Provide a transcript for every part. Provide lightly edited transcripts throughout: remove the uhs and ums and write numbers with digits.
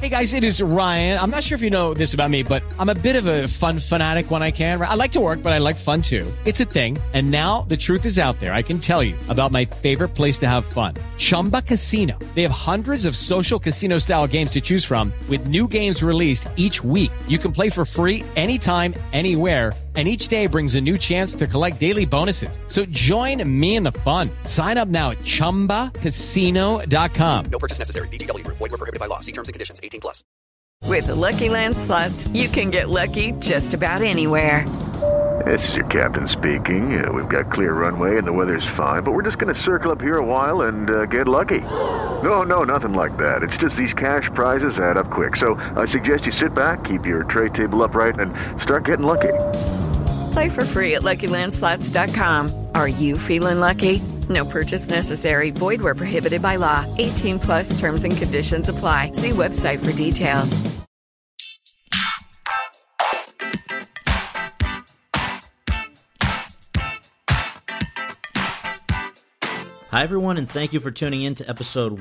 Hey guys, it is Ryan. I'm not sure if you know this about me, but I'm a bit of a fun fanatic when I can. I like to work, but I like fun too. It's a thing. And now the truth is out there. I can tell you about my favorite place to have fun. Chumba Casino. They have hundreds of social casino style games to choose from with new games released each week. You can play for free anytime, anywhere. And each day brings a new chance to collect daily bonuses. So join me in the fun. Sign up now at ChumbaCasino.com. No purchase necessary. VGW Group. Void where prohibited by law. See terms and conditions. 18+. With the Lucky Land Slots, you can get lucky just about anywhere. This is your captain speaking. We've got clear runway and the weather's fine, but we're just going to circle up here a while and get lucky. No, nothing like that. It's just these cash prizes add up quick. So I suggest you sit back, keep your tray table upright, and start getting lucky. Play for free at LuckyLandSlots.com. Are you feeling lucky? No purchase necessary. Void where prohibited by law. 18+ terms and conditions apply. See website for details. Hi, everyone, and thank you for tuning in to episode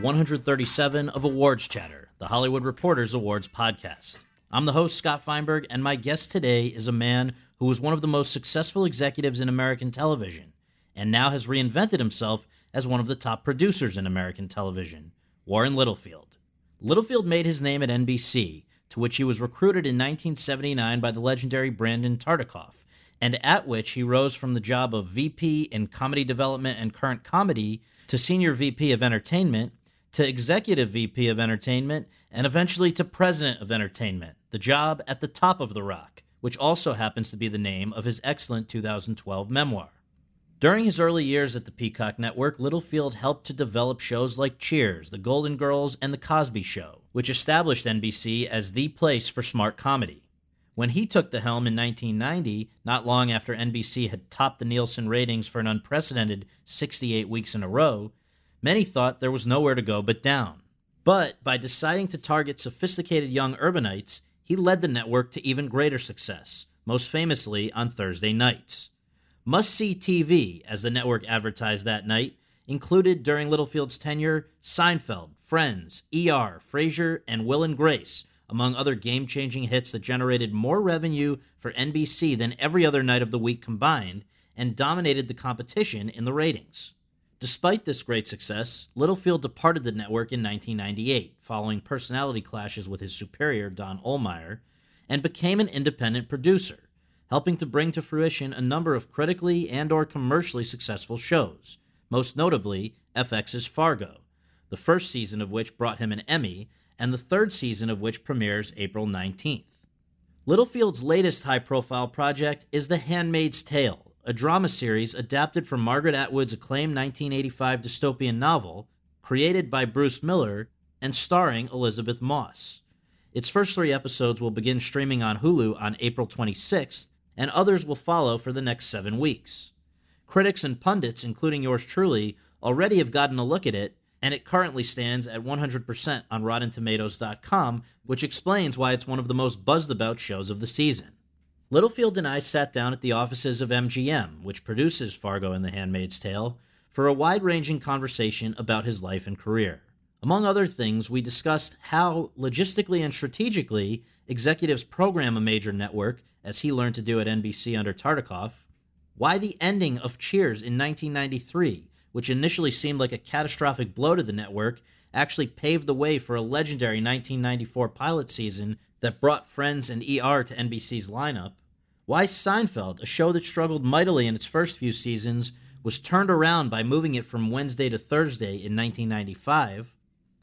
137 of Awards Chatter, the Hollywood Reporters Awards podcast. I'm the host, Scott Feinberg, and my guest today is a man who was one of the most successful executives in American television, and now has reinvented himself as one of the top producers in American television, Warren Littlefield. Littlefield made his name at NBC, to which he was recruited in 1979 by the legendary Brandon Tartikoff, and at which he rose from the job of VP in Comedy Development and Current Comedy to Senior VP of Entertainment, to Executive VP of Entertainment, and eventually to President of Entertainment, the job at the top of the rock, which also happens to be the name of his excellent 2012 memoir. During his early years at the Peacock Network, Littlefield helped to develop shows like Cheers, The Golden Girls, and The Cosby Show, which established NBC as the place for smart comedy. When he took the helm in 1990, not long after NBC had topped the Nielsen ratings for an unprecedented 68 weeks in a row, many thought there was nowhere to go but down. But by deciding to target sophisticated young urbanites, he led the network to even greater success, most famously on Thursday nights. Must-see TV, as the network advertised that night, included during Littlefield's tenure Seinfeld, Friends, ER, Frasier, and Will and Grace, among other game-changing hits that generated more revenue for NBC than every other night of the week combined and dominated the competition in the ratings. Despite this great success, Littlefield departed the network in 1998, following personality clashes with his superior, Don Ohlmeyer, and became an independent producer, helping to bring to fruition a number of critically and/or commercially successful shows, most notably FX's Fargo, the first season of which brought him an Emmy, and the third season of which premieres April 19th. Littlefield's latest high-profile project is The Handmaid's Tale, a drama series adapted from Margaret Atwood's acclaimed 1985 dystopian novel, created by Bruce Miller and starring Elizabeth Moss. Its first 3 episodes will begin streaming on Hulu on April 26th, and others will follow for the next 7 weeks. Critics and pundits, including yours truly, already have gotten a look at it, and it currently stands at 100% on RottenTomatoes.com, which explains why it's one of the most buzzed-about shows of the season. Littlefield and I sat down at the offices of MGM, which produces Fargo and The Handmaid's Tale, for a wide-ranging conversation about his life and career. Among other things, we discussed how, logistically and strategically, executives program a major network, as he learned to do at NBC under Tartikoff, why the ending of Cheers in 1993, which initially seemed like a catastrophic blow to the network, actually paved the way for a legendary 1994 pilot season that brought Friends and ER to NBC's lineup, why Seinfeld, a show that struggled mightily in its first few seasons, was turned around by moving it from Wednesday to Thursday in 1995,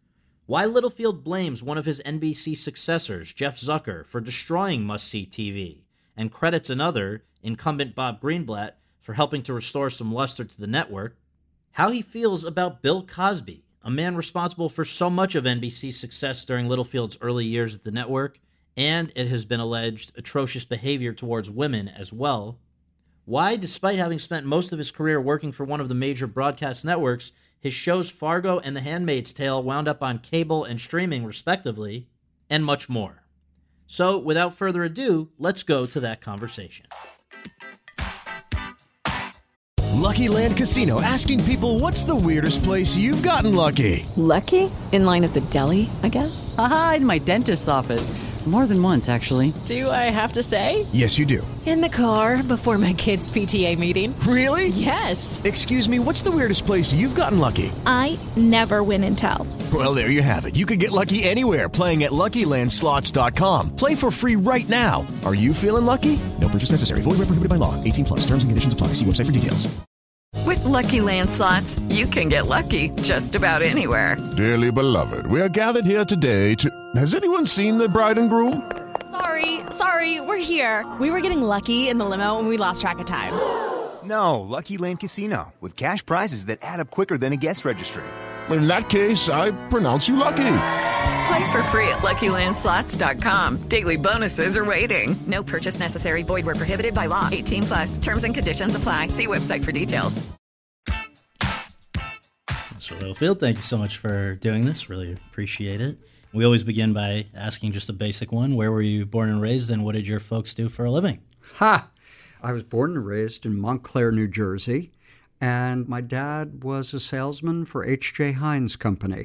why Littlefield blames one of his NBC successors, Jeff Zucker, for destroying must-see TV, and credits another, incumbent Bob Greenblatt, for helping to restore some luster to the network, how he feels about Bill Cosby, a man responsible for so much of NBC's success during Littlefield's early years at the network, and, it has been alleged, atrocious behavior towards women as well, why, despite having spent most of his career working for one of the major broadcast networks, his shows Fargo and The Handmaid's Tale wound up on cable and streaming respectively, and much more. So, without further ado, let's go to that conversation. Lucky Land Casino, asking people, what's the weirdest place you've gotten lucky? Lucky? In line at the deli, I guess? Aha, in my dentist's office. More than once, actually. Do I have to say? Yes, you do. In the car before my kids' PTA meeting. Really? Yes. Excuse me, what's the weirdest place you've gotten lucky? I never win and tell. Well, there you have it. You can get lucky anywhere, playing at LuckyLandSlots.com. Play for free right now. Are you feeling lucky? No purchase necessary. Void where prohibited by law. 18 plus. Terms and conditions apply. See website for details. With Lucky Land Slots, you can get lucky just about anywhere. Dearly beloved, we are gathered here today to... Has anyone seen the bride and groom? Sorry, we're here. We were getting lucky in the limo and we lost track of time. No, Lucky Land Casino, with cash prizes that add up quicker than a guest registry. In that case, I pronounce you lucky. Play for free at LuckyLandSlots.com. Daily bonuses are waiting. No purchase necessary. Void where prohibited by law. 18 plus. Terms and conditions apply. See website for details. Mr. Littlefield, thank you so much for doing this. Really appreciate it. We always begin by asking just a basic one. Where were you born and raised, and what did your folks do for a living? I was born and raised in Montclair, New Jersey, and my dad was a salesman for H.J. Heinz Company,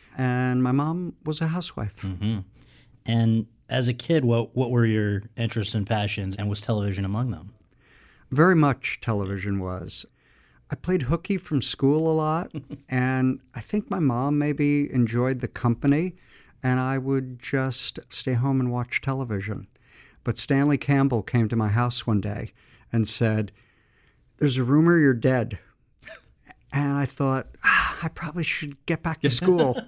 and my mom was a housewife. Mm-hmm. And as a kid, what were your interests and passions, and was television among them? Very much television was. I played hooky from school a lot, and I think my mom maybe enjoyed the company, and I would just stay home and watch television. But Stanley Campbell came to my house one day and said, "There's a rumor you're dead." And I thought, I probably should get back to school.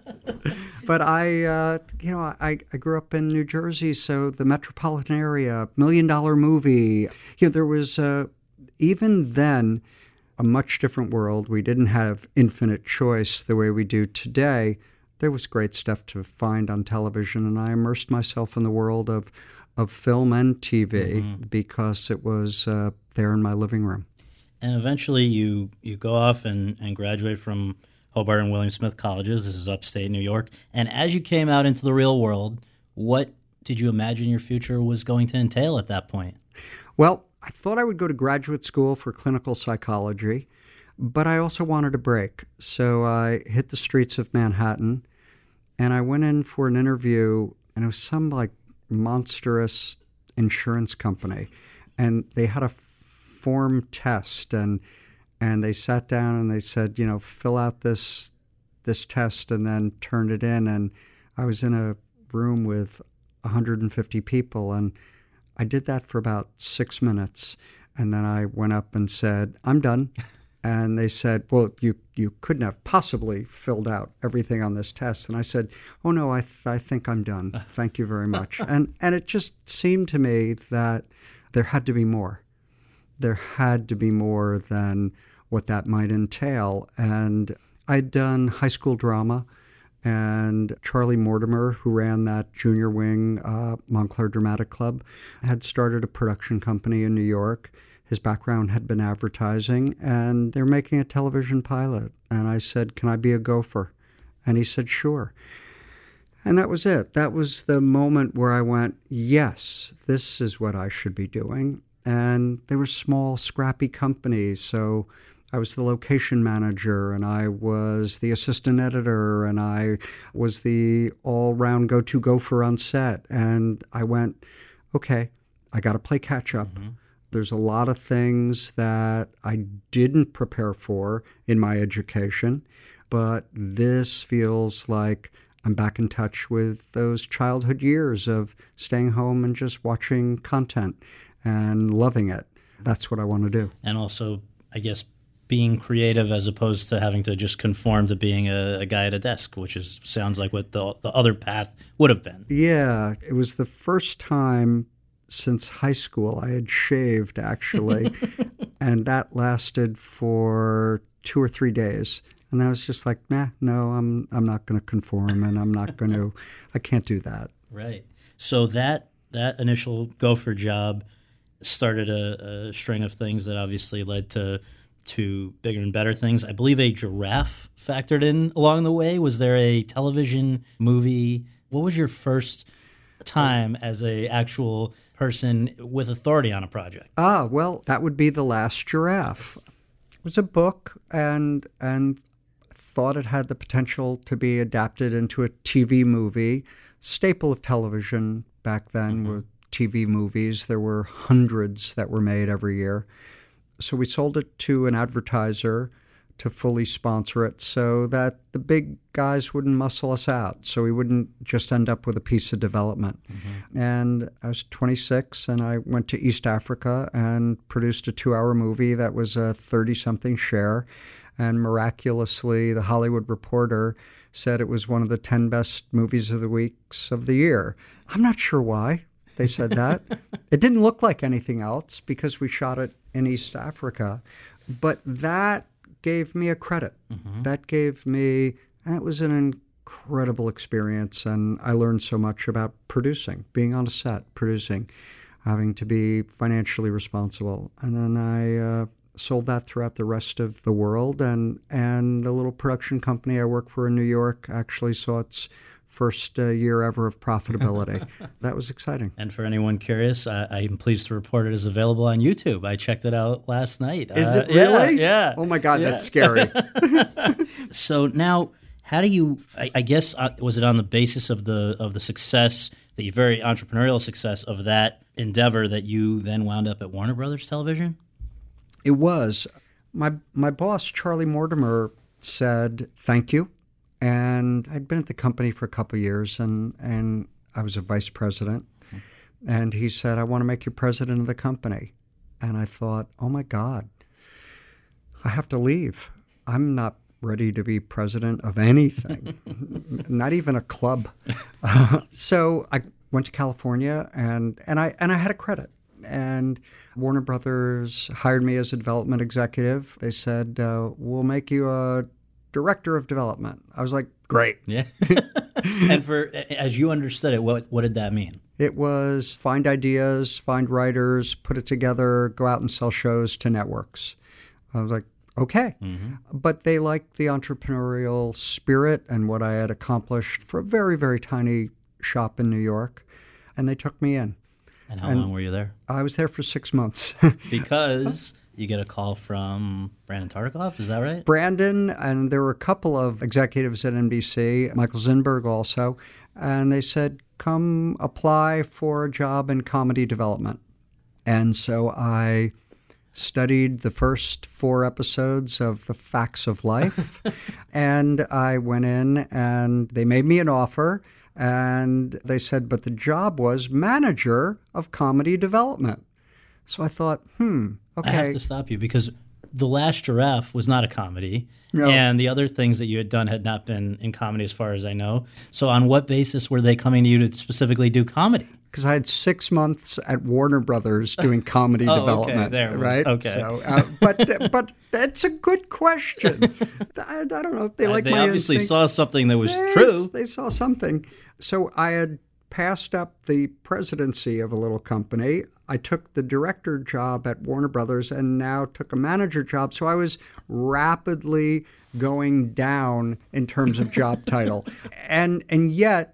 But I grew up in New Jersey, so the metropolitan area, $1 Million Movie. There was, even then, a much different world. We didn't have infinite choice the way we do today. There was great stuff to find on television, and I immersed myself in the world of film and TV because it was there in my living room. And eventually you go off and graduate from Hobart and William Smith colleges. This is upstate New York. And as you came out into the real world, what did you imagine your future was going to entail at that point? Well, I thought I would go to graduate school for clinical psychology, but I also wanted a break. So I hit the streets of Manhattan, and I went in for an interview, and it was some monstrous insurance company. And they had a form test, and they sat down and they said, fill out this test and then turn it in. And I was in a room with 150 people, and I did that for about 6 minutes. And then I went up and said, "I'm done." And they said, "Well, you couldn't have possibly filled out everything on this test." And I said, "Oh, no, I think I'm done. Thank you very much." And it just seemed to me that there had to be more. There had to be more than what that might entail. And I'd done high school drama, and Charlie Mortimer, who ran that junior wing Montclair Dramatic Club, had started a production company in New York. His background had been advertising, and they're making a television pilot. And I said, "Can I be a gopher?" And he said, "Sure." And that was it. That was the moment where I went, yes, this is what I should be doing. And they were small, scrappy companies. So I was the location manager, and I was the assistant editor, and I was the all-round go-to gopher on set. And I went, okay, I got to play catch-up. Mm-hmm. There's a lot of things that I didn't prepare for in my education, but this feels like I'm back in touch with those childhood years of staying home and just watching content and loving it. That's what I want to do. And also, I guess, being creative as opposed to having to just conform to being a guy at a desk, which sounds like what the other path would have been. Yeah, it was the first time since high school I had shaved, actually, and that lasted for 2 or 3 days. And I was just like, no, I'm not going to conform, and I can't do that. Right. So that initial gopher job started a string of things that obviously led to bigger and better things. I believe a giraffe factored in along the way. Was there a television movie? What was your first time as a actual person with authority on a project? Well, that would be The Last Giraffe. It was a book and thought it had the potential to be adapted into a TV movie. Staple of television back then were TV movies. There were hundreds that were made every year. So we sold it to an advertiser to fully sponsor it so that the big guys wouldn't muscle us out, so we wouldn't just end up with a piece of development. And I was 26, and I went to East Africa and produced a 2-hour movie that was a 30-something share. And miraculously, The Hollywood Reporter said it was one of the 10 best movies of the weeks of the year. I'm not sure why they said that. It didn't look like anything else because we shot it in East Africa. But that gave me a credit. That was an incredible experience, and I learned so much about producing, being on a set, producing, having to be financially responsible. And then I sold that throughout the rest of the world, and the little production company I work for in New York actually saw its first year ever of profitability. That was exciting. And for anyone curious, I am pleased to report it is available on YouTube. I checked it out last night. Is it really? Yeah. Oh my God, that's scary. So now, how do you? I guess was it on the basis of the success, the very entrepreneurial success of that endeavor, that you then wound up at Warner Brothers Television? It was. My boss, Charlie Mortimer, said thank you. And I'd been at the company for a couple of years, and I was a vice president. And he said, I want to make you president of the company. And I thought, oh, my God, I have to leave. I'm not ready to be president of anything, not even a club. So I went to California, and I had a credit. And Warner Brothers hired me as a development executive. They said, we'll make you a director of development. I was like, great. Yeah. And as you understood it, what did that mean? It was find ideas, find writers, put it together, go out and sell shows to networks. I was like, okay. But they liked the entrepreneurial spirit and what I had accomplished for a very, very tiny shop in New York. And they took me in. And how long were you there? I was there for 6 months. Because you get a call from Brandon Tartikoff, is that right? Brandon, and there were a couple of executives at NBC, Michael Zinberg also, and they said, come apply for a job in comedy development. And so I studied the first 4 episodes of The Facts of Life, and I went in and they made me an offer, and they said, but the job was manager of comedy development. So I thought, okay. I have to stop you because The Last Giraffe was not a comedy, no. And the other things that you had done had not been in comedy as far as I know. So on what basis were they coming to you to specifically do comedy? Because I had 6 months at Warner Brothers doing comedy development, okay. There right? Okay. So, but that's a good question. I don't know if they like they my obviously instinct. saw something that was true. They saw something. So I had passed up the presidency of a little company. I took the director job at Warner Brothers and now took a manager job. So I was rapidly going down in terms of job title. And yet,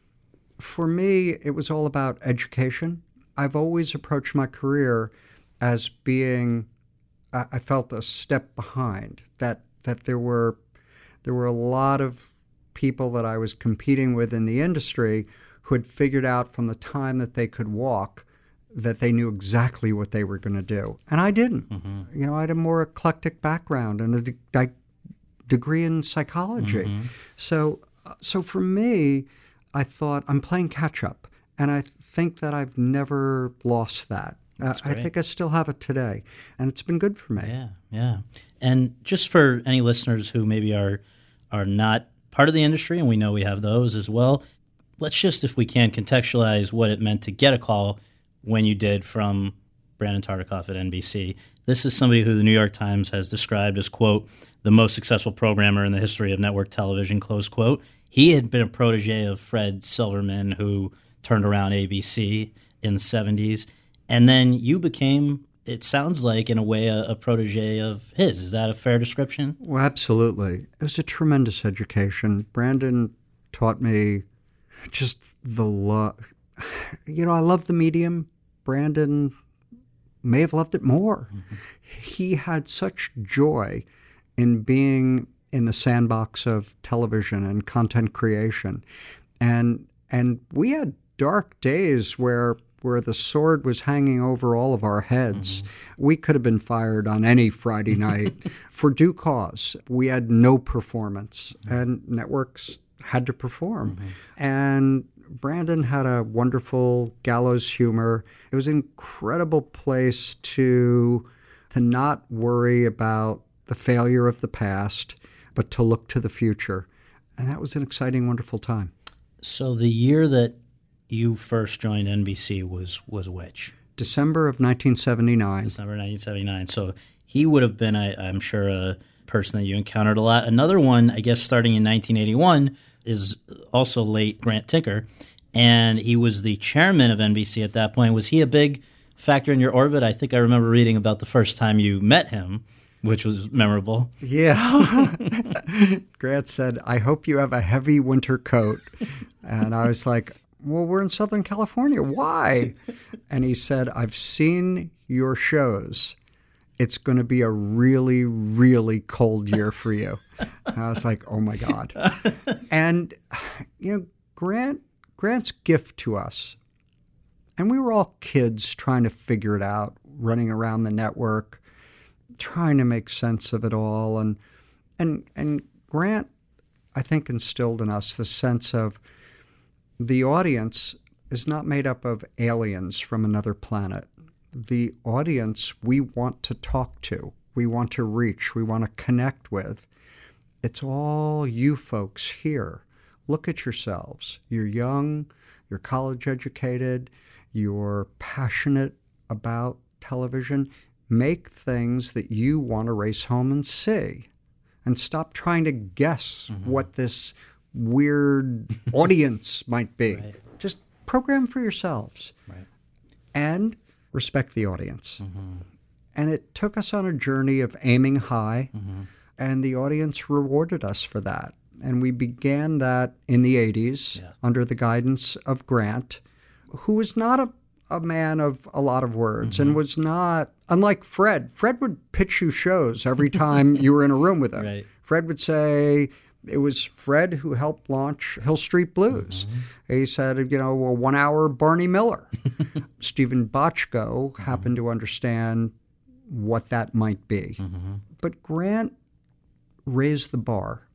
for me, it was all about education. I've always approached my career as being, I felt, a step behind, that there were a lot of people that I was competing with in the industry who had figured out from the time that they could walk that they knew exactly what they were going to do. And I didn't. You know, I had a more eclectic background and a degree in psychology. So for me, I thought I'm playing catch up. And I think that I've never lost that. I think I still have it today. And it's been good for me. Yeah. And just for any listeners who maybe are not part of the industry, and we know we have those as well, let's just, if we can, contextualize what it meant to get a call when you did from Brandon Tartikoff at NBC. This is somebody who the New York Times has described as, quote, the most successful programmer in the history of network television, close quote. He had been a protege of Fred Silverman, who turned around ABC in the 70s. And then you became, it sounds like, in a way, a protege of his. Is that a fair description? Well, absolutely. It was a tremendous education. Brandon taught me just the love. You know, I love the medium. Brandon may have loved it more. He had such joy in being in the sandbox of television and content creation. And we had dark days where the sword was hanging over all of our heads. We could have been fired on any Friday night for due cause. We had no performance, and networks had to perform. And Brandon had a wonderful gallows humor. It was an incredible place to not worry about the failure of the past, but to look to the future. And that was an exciting, wonderful time. So the year that you first joined NBC was which? December of 1979. December 1979. So he would have been, I'm sure, a person that you encountered a lot. Another one, I guess, starting in 1981, is also late Grant Tinker, and he was the chairman of NBC at that point. Was he a big factor in your orbit? I think I remember reading about the first time you met him, which was memorable. Yeah. Grant said, "I hope you have a heavy winter coat." And I was like, "Well, we're in Southern California. Why?" And he said, "I've seen your shows. It's going to be a really, really cold year for you." And I was like, "Oh, my God." And, Grant's gift to us, and we were all kids trying to figure it out, running around the network, trying to make sense of it all. And Grant, I think, instilled in us the sense of the audience is not made up of aliens from another planet. The audience we want to talk to, we want to reach, we want to connect with. It's all you folks here. Look at yourselves. You're young, you're college educated, you're passionate about television. Make things that you want to race home and see. And stop trying to guess what this weird audience might be. Right. Just program for yourselves. Right. And respect the audience. And it took us on a journey of aiming high, and the audience rewarded us for that. And we began that in the 80s under the guidance of Grant, who was not a man of a lot of words and was not, unlike Fred. Fred would pitch you shows every time you were in a room with him. Right. Fred would say, it was Fred who helped launch Hill Street Blues. He said, a 1 hour Barney Miller. Stephen Bochco happened to understand what that might be. But Grant raised the bar.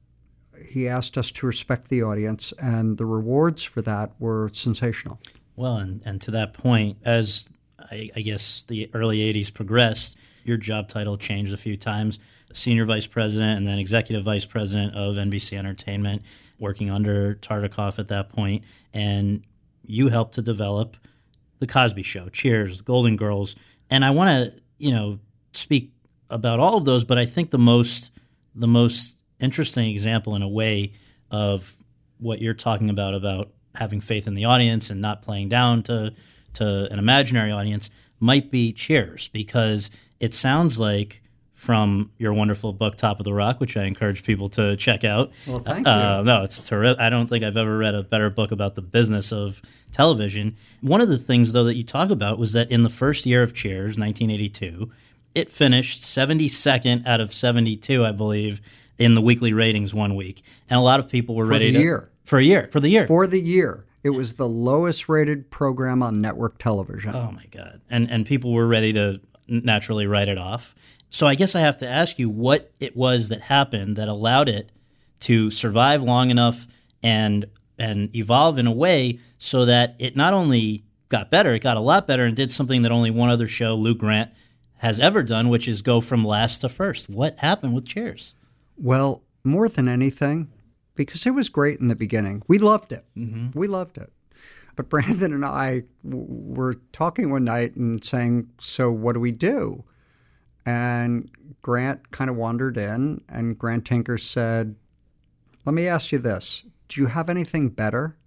He asked us to respect the audience, and the rewards for that were sensational. Well, and to that point, as I guess the early 80s progressed, your job title changed a few times. Senior Vice President and then Executive Vice President of NBC Entertainment, working under Tartikoff at that point. And you helped to develop The Cosby Show, Cheers, Golden Girls. And I want to, speak about all of those, but I think the most interesting example in a way of what you're talking about having faith in the audience and not playing down to an imaginary audience might be Cheers, because it sounds like, from your wonderful book, Top of the Rock, which I encourage people to check out. Well, thank you. No, it's terrific. I don't think I've ever read a better book about the business of television. One of the things, though, that you talk about was that in the first year of Cheers, 1982, it finished 72nd out of 72, I believe, in the weekly ratings one week. And a lot of people were ready to... For the year. It was the lowest rated program on network television. Oh, my God. And people were ready to naturally write it off. So I guess I have to ask you what it was that happened that allowed it to survive long enough and evolve in a way so that it not only got better, it got a lot better and did something that only one other show, Lou Grant, has ever done, which is go from last to first. What happened with Cheers? Well, more than anything, because it was great in the beginning. We loved it. We loved it. But Brandon and I were talking one night and saying, so what do we do? And Grant kind of wandered in, and Grant Tinker said, let me ask you this. Do you have anything better?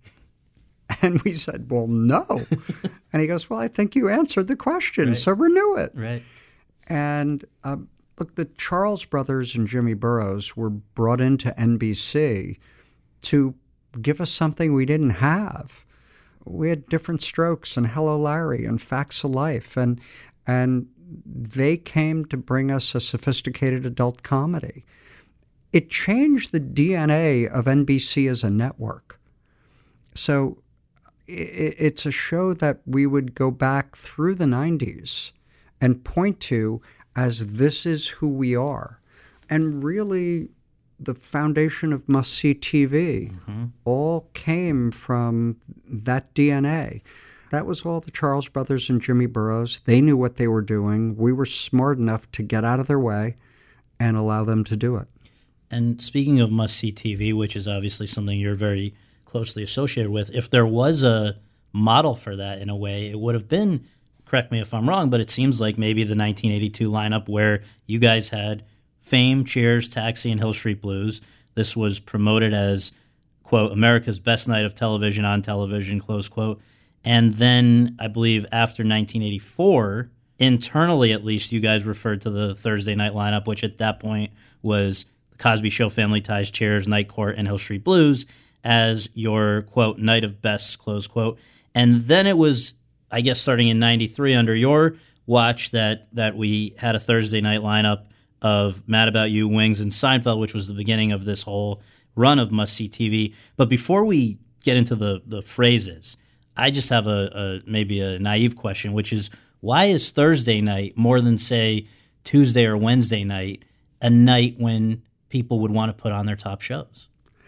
And we said, well, no. And he goes, well, I think you answered the question, so renew it. Right. And look, the Charles brothers and Jimmy Burrows were brought into NBC to give us something we didn't have. We had Different Strokes and Hello, Larry and Facts of Life. And And they came to bring us a sophisticated adult comedy. It changed the DNA of NBC as a network. So it's a show that we would go back through the 90s and point to as this is who we are. And really, the foundation of must-see TV all came from that DNA. That was all the Charles Brothers and Jimmy Burrows. They knew what they were doing. We were smart enough to get out of their way and allow them to do it. And speaking of must-see TV, which is obviously something you're very closely associated with, if there was a model for that in a way, it would have been, correct me if I'm wrong, but it seems like maybe the 1982 lineup where you guys had Fame, Cheers, Taxi, and Hill Street Blues. This was promoted as, quote, America's best night of television on television, close quote. And then I believe after 1984, internally at least, you guys referred to the Thursday night lineup, which at that point was The Cosby Show, Family Ties, Cheers, Night Court, and Hill Street Blues as your, quote, night of bests, close quote. And then it was, I guess, starting in 93 under your watch that we had a Thursday night lineup of Mad About You, Wings, and Seinfeld, which was the beginning of this whole run of must-see TV. But before we get into the phrases, I just have maybe a naive question, which is, why is Thursday night more than, say, Tuesday or Wednesday night a night when people would want to put on their top shows?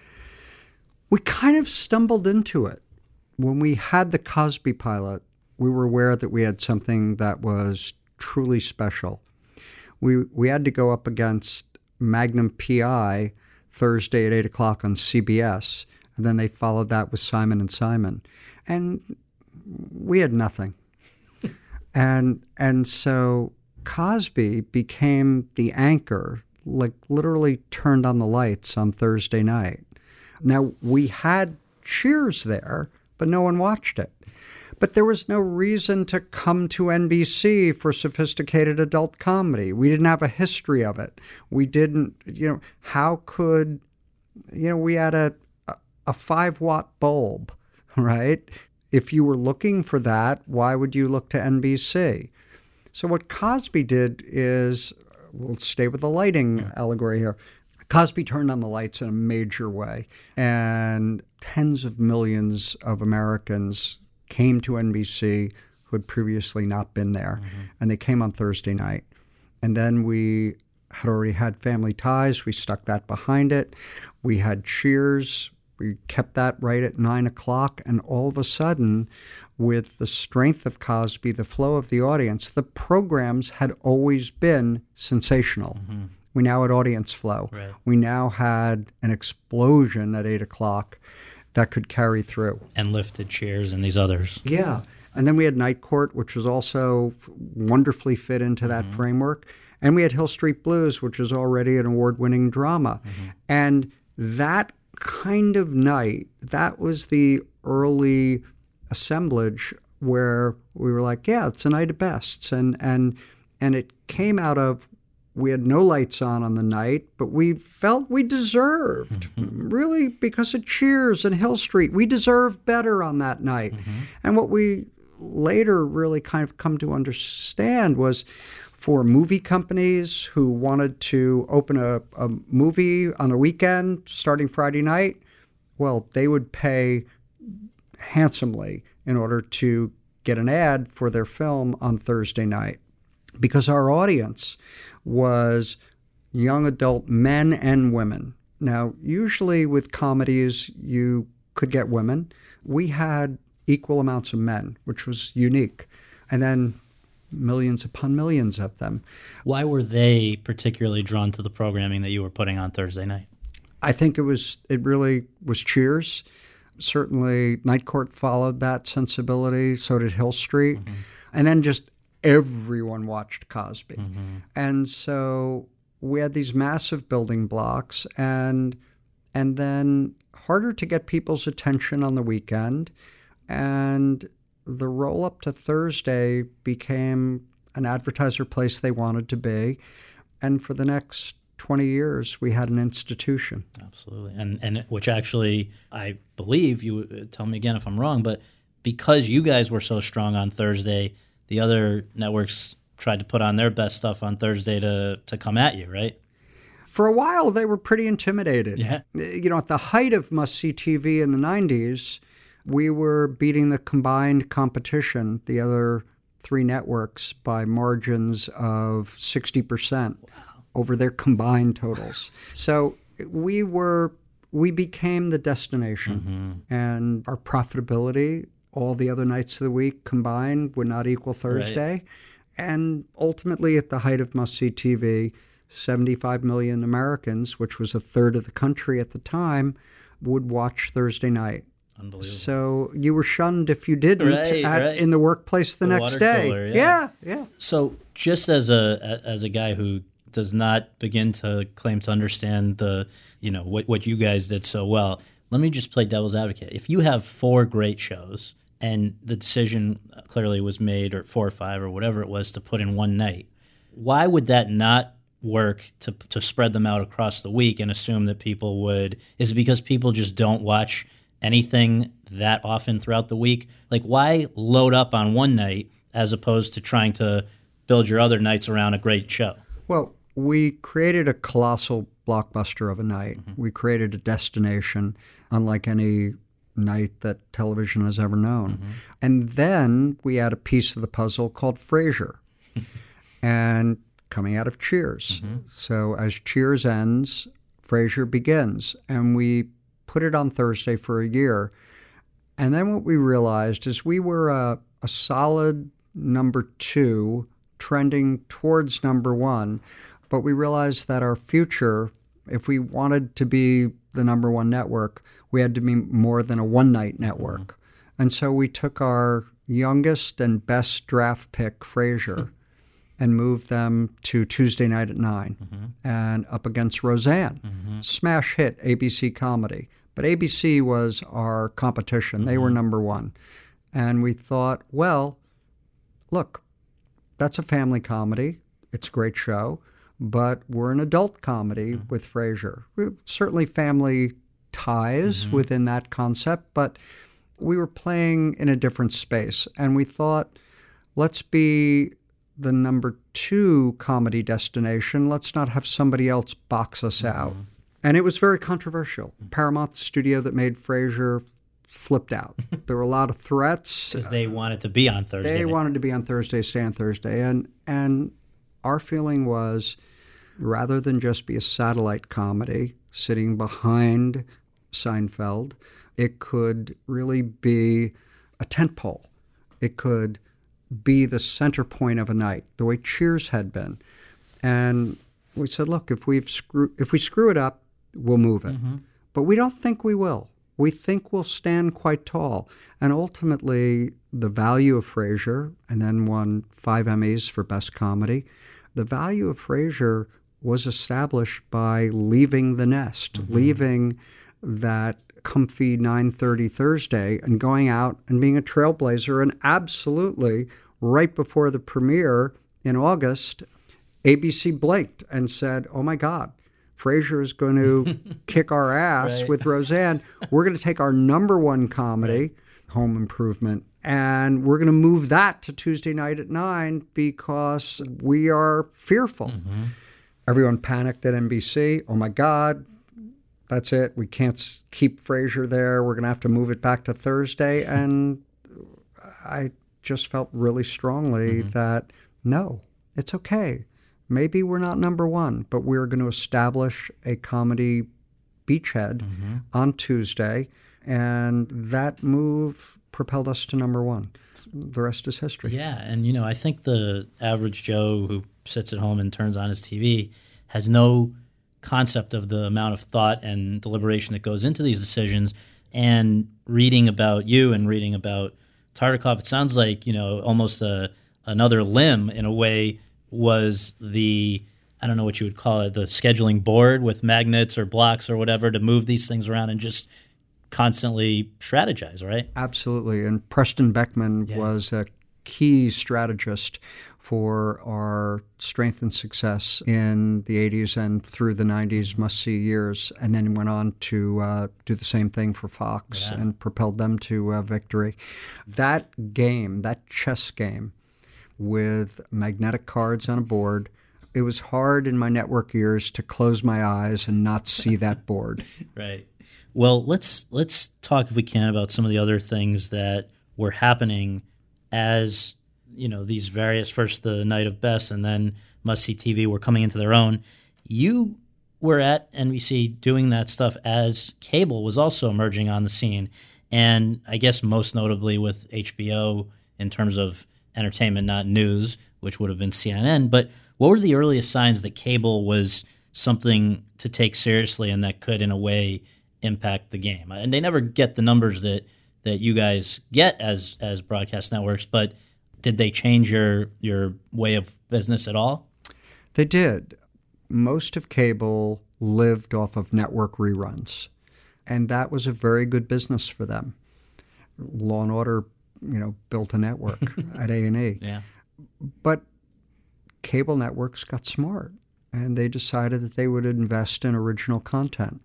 We kind of stumbled into it. When we had the Cosby pilot, we were aware that we had something that was truly special. We had to go up against Magnum P.I. Thursday at 8 o'clock on CBS, and then they followed that with Simon & Simon. And we had nothing. and so Cosby became the anchor, like literally turned on the lights on Thursday night. Now, we had Cheers there, but no one watched it. But there was no reason to come to NBC for sophisticated adult comedy. We didn't have a history of it. We didn't, how could, we had a 5-watt bulb, right? If you were looking for that, why would you look to NBC? So what Cosby did is, we'll stay with the lighting allegory here. Cosby turned on the lights in a major way, and tens of millions of Americans came to NBC who had previously not been there, and they came on Thursday night. And then we had already had Family Ties. We stuck that behind it. We had Cheers. We kept that right at 9 o'clock, and all of a sudden, with the strength of Cosby, the flow of the audience, the programs had always been sensational. We now had audience flow. Right. We now had an explosion at 8 o'clock that could carry through. And lifted Cheers and these others. Yeah. And then we had Night Court, which was also wonderfully fit into that framework. And we had Hill Street Blues, which was already an award-winning drama. And that kind of night, that was the early assemblage where we were like, yeah, it's a night of bests. And it came out of, we had no lights on the night, but we felt we deserved, really, because of Cheers and Hill Street, we deserved better on that night. And what we later really kind of come to understand was for movie companies who wanted to open a movie on a weekend starting Friday night, well, they would pay handsomely in order to get an ad for their film on Thursday night. Because our audience was young adult men and women. Now, usually with comedies, you could get women. We had equal amounts of men, which was unique. And then millions upon millions of them. Why were they particularly drawn to the programming that you were putting on Thursday night? I think it really was Cheers. Certainly Night Court followed that sensibility. So did Hill Street. And then just everyone watched Cosby. And so we had these massive building blocks and then harder to get people's attention on the weekend. And the roll up to Thursday became an advertiser place they wanted to be. And for the next 20 years, we had an institution. Absolutely. And which actually, I believe, you tell me again if I'm wrong, but because you guys were so strong on Thursday, the other networks tried to put on their best stuff on Thursday to come at you, right? For a while, they were pretty intimidated. Yeah. At the height of must-see TV in the 90s, we were beating the combined competition, the other three networks, by margins of 60% over their combined totals. So we became the destination, and our profitability, all the other nights of the week combined, would not equal Thursday. Right. And ultimately, at the height of must-see TV, 75 million Americans, which was a third of the country at the time, would watch Thursday night. Unbelievable. So you were shunned if you didn't in the workplace the next day. Cooler, yeah. So just as a guy who does not begin to claim to understand what you guys did so well, let me just play devil's advocate. If you have 4 great shows and the decision clearly was made, or 4 or 5 or whatever it was, to put in one night, why would that not work to spread them out across the week and assume that people would? Is it because people just don't watch anything that often throughout the week? Like, why load up on one night as opposed to trying to build your other nights around a great show? Well, we created a colossal blockbuster of a night. We created a destination unlike any night that television has ever known. And then we add a piece of the puzzle called Frasier. And coming out of Cheers. So as Cheers ends, Frasier begins. And we put it on Thursday for a year. And then what we realized is we were a solid number 2 trending towards number 1. But we realized that our future, if we wanted to be the number 1 network, we had to be more than a one-night network. And so we took our youngest and best draft pick, Frasier, and moved them to Tuesday night at 9 and up against Roseanne. Smash hit, ABC comedy. But ABC was our competition. They were number 1. And we thought, well, look, that's a family comedy. It's a great show. But we're an adult comedy with Frasier. Certainly family ties within that concept, but we were playing in a different space. And we thought, let's be the number 2 comedy destination. Let's not have somebody else box us out. And it was very controversial. Paramount, the studio that made Frasier, flipped out. There were a lot of threats. Because they wanted to be on Thursday. They wanted to be on Thursday, stay on Thursday. And our feeling was, rather than just be a satellite comedy sitting behind Seinfeld, it could really be a tentpole. It could be the center point of a night, the way Cheers had been. And we said, look, if we screw it up, we'll move it. But we don't think we will. We think we'll stand quite tall. And ultimately, the value of Frasier, and then won 5 Emmys for Best Comedy, the value of Frasier was established by leaving the nest, leaving that comfy 9:30 Thursday and going out and being a trailblazer. And absolutely, right before the premiere in August, ABC blinked and said, oh my God, Frasier is going to kick our ass with Roseanne. We're going to take our number 1 comedy, Home Improvement, and we're going to move that to Tuesday night at 9 because we are fearful. Everyone panicked at NBC. Oh my God, that's it. We can't keep Frasier there. We're going to have to move it back to Thursday. And I just felt really strongly that, no, it's okay. Maybe we're not number 1, but we're going to establish a comedy beachhead on Tuesday. And that move propelled us to number 1. The rest is history. Yeah, and I think the average Joe who sits at home and turns on his TV has no concept of the amount of thought and deliberation that goes into these decisions. And reading about you and reading about Tartikoff, it sounds like, almost another limb in a way was the, I don't know what you would call it, the scheduling board with magnets or blocks or whatever to move these things around and just constantly strategize, right? Absolutely. And Preston Beckman was a key strategist for our strength and success in the 80s and through the 90s must-see years, and then went on to do the same thing for Fox and propelled them to victory. That game, that chess game, with magnetic cards on a board. It was hard in my network years to close my eyes and not see that board. Right. Well, let's talk, if we can, about some of the other things that were happening as, these various, first the Night of Best and then Must See TV were coming into their own. You were at NBC doing that stuff as cable was also emerging on the scene. And I guess most notably with HBO in terms of entertainment, not news, which would have been CNN. But what were the earliest signs that cable was something to take seriously and that could, in a way, impact the game? And they never get the numbers that you guys get as broadcast networks, but did they change your way of business at all? They did. Most of cable lived off of network reruns, and that was a very good business for them. Law and Order, built a network at A&E. Yeah. But cable networks got smart, and they decided that they would invest in original content.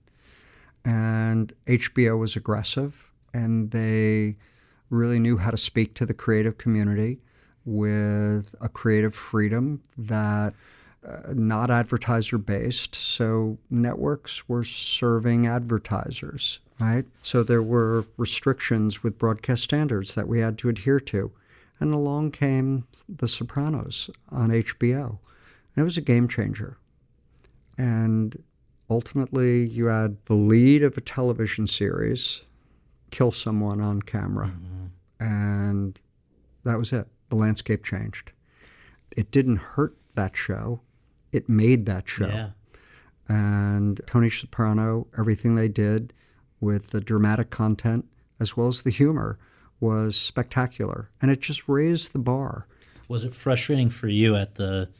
And HBO was aggressive, and they really knew how to speak to the creative community with a creative freedom that not advertiser-based. So networks were serving advertisers, right? So there were restrictions with broadcast standards that we had to adhere to. And along came The Sopranos on HBO. And it was a game changer. And ultimately, you had the lead of a television series kill someone on camera. Mm-hmm. And that was it. The landscape changed. It didn't hurt that show. It made that show. Yeah. And Tony Soprano, everything they did with the dramatic content as well as the humor was spectacular. And it just raised the bar. Was it frustrating for you at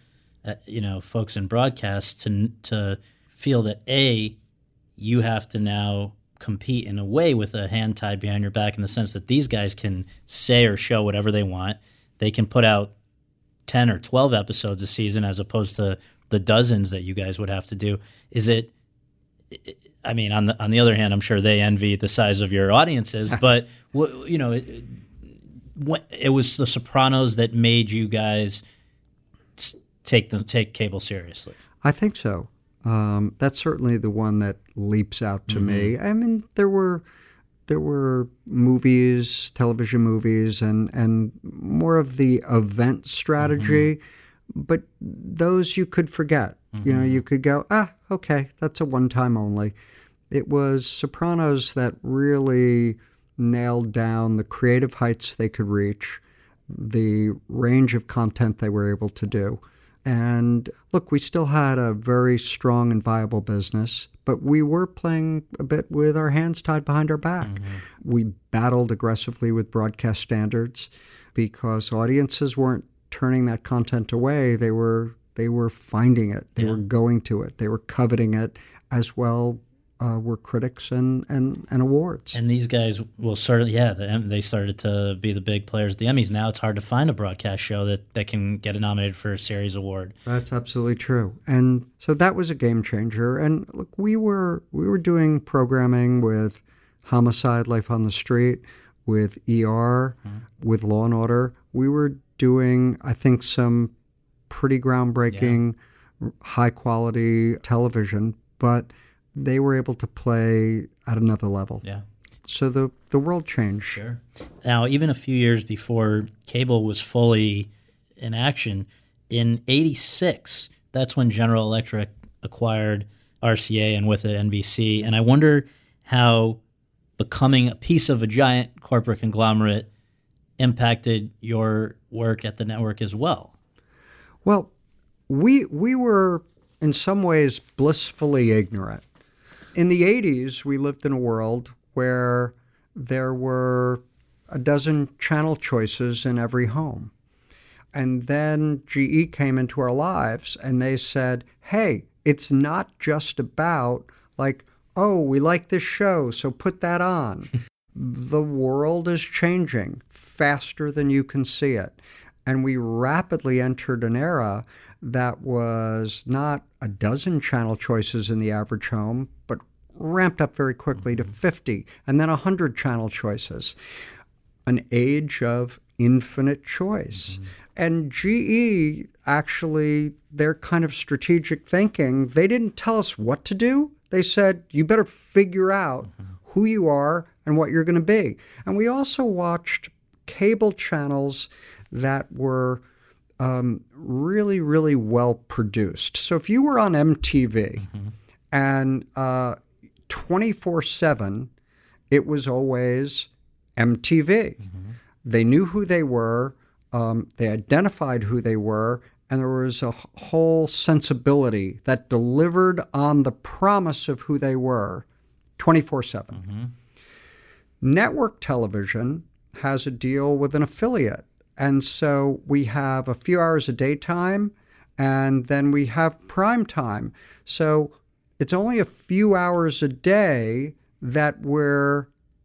folks in broadcast to feel that, A, you have to now compete in a way with a hand tied behind your back in the sense that these guys can say or show whatever they want. They can put out 10 or 12 episodes a season as opposed to the dozens that you guys would have to do. Is it, I mean, on the other hand, I'm sure they envy the size of your audiences, but it was The Sopranos that made you guys take cable seriously. I think so. That's certainly the one that leaps out to me. I mean, there were movies, television movies, and more of the event strategy, but those you could forget. You could go, okay, that's a one-time only. It was Sopranos that really nailed down the creative heights they could reach, the range of content they were able to do. And look, we still had a very strong and viable business, but we were playing a bit with our hands tied behind our back. We battled aggressively with broadcast standards because audiences weren't turning that content away. They were finding it. They were going to it. They were coveting it as well. Were critics and awards. And these guys will certainly, they started to be the big players. The Emmys now, it's hard to find a broadcast show that can get nominated for a series award. That's absolutely true. And so that was a game changer. And look, we were doing programming with Homicide: Life on the Street, with ER, with Law and Order. We were doing, I think, some pretty groundbreaking, high-quality television, but they were able to play at another level. Yeah. So the world changed. Sure. Now, even a few years before cable was fully in action, in '86, that's when General Electric acquired RCA and with it NBC. And I wonder how becoming a piece of a giant corporate conglomerate impacted your work at the network as well. Well, we were in some ways blissfully ignorant. In the 80s, we lived in a world where there were a dozen channel choices in every home. And then GE came into our lives and they said, hey, it's not just about like, oh, we like this show, so put that on. The world is changing faster than you can see it. And we rapidly entered an era that was not a dozen channel choices in the average home, but ramped up very quickly to 50 and then 100 channel choices. An age of infinite choice. And GE, actually, their kind of strategic thinking, they didn't tell us what to do. They said, you better figure out who you are and what you're going to be. And we also watched cable channels that were really, really well produced. So if you were on MTV and 24/7, it was always MTV. They knew who they were. They identified who they were, and there was a whole sensibility that delivered on the promise of who they were 24/7. Network television has a deal with an affiliate, and so we have a few hours of daytime, and then we have prime time. So it's only a few hours a day that we're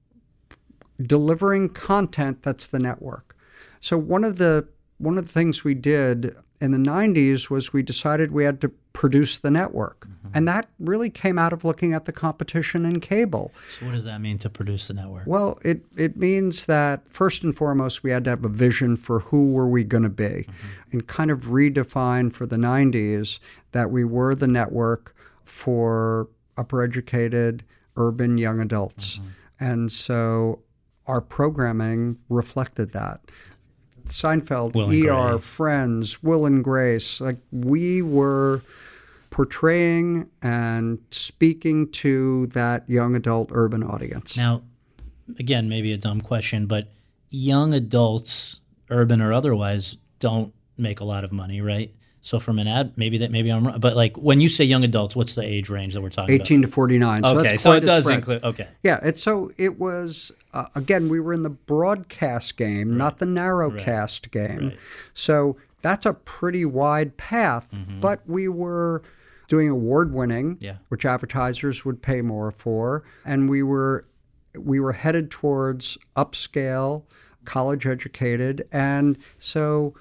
delivering content that's the network. So one of the things we did in the 90s was we decided we had to produce the network. And that really came out of looking at the competition in cable. So what does that mean, to produce the network? Well, it means that first and foremost, we had to have a vision for who were we going to be, and kind of redefine for the 90s that we were the network for upper educated, urban young adults. And so our programming reflected that. Seinfeld, ER, Friends, Will and Grace, like we were portraying and speaking to that young adult urban audience. Now, again, maybe a dumb question, but young adults, urban or otherwise, don't make a lot of money, right? So from an ad, maybe I'm wrong, but like when you say young adults, what's the age range that we're talking 18 about? to 49. So okay, that's so quite it does spread. include. Okay. Yeah, it was again, we were in the broadcast game, not the narrowcast game. Right. So that's a pretty wide path, but we were doing award-winning, which advertisers would pay more for, and we were headed towards upscale, college-educated, and so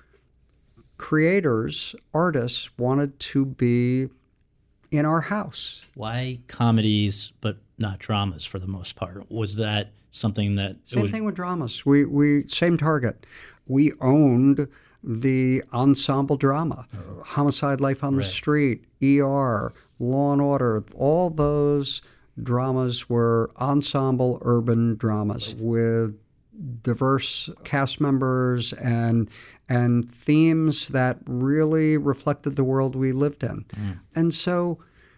creators, artists wanted to be in our house. Why comedies but not dramas for the most part? Was that something that... Same thing with dramas. We same target. We owned the ensemble drama, Homicide, Life on the Street, ER, Law and Order, all those dramas were ensemble urban dramas with diverse cast members and themes that really reflected the world we lived in. And so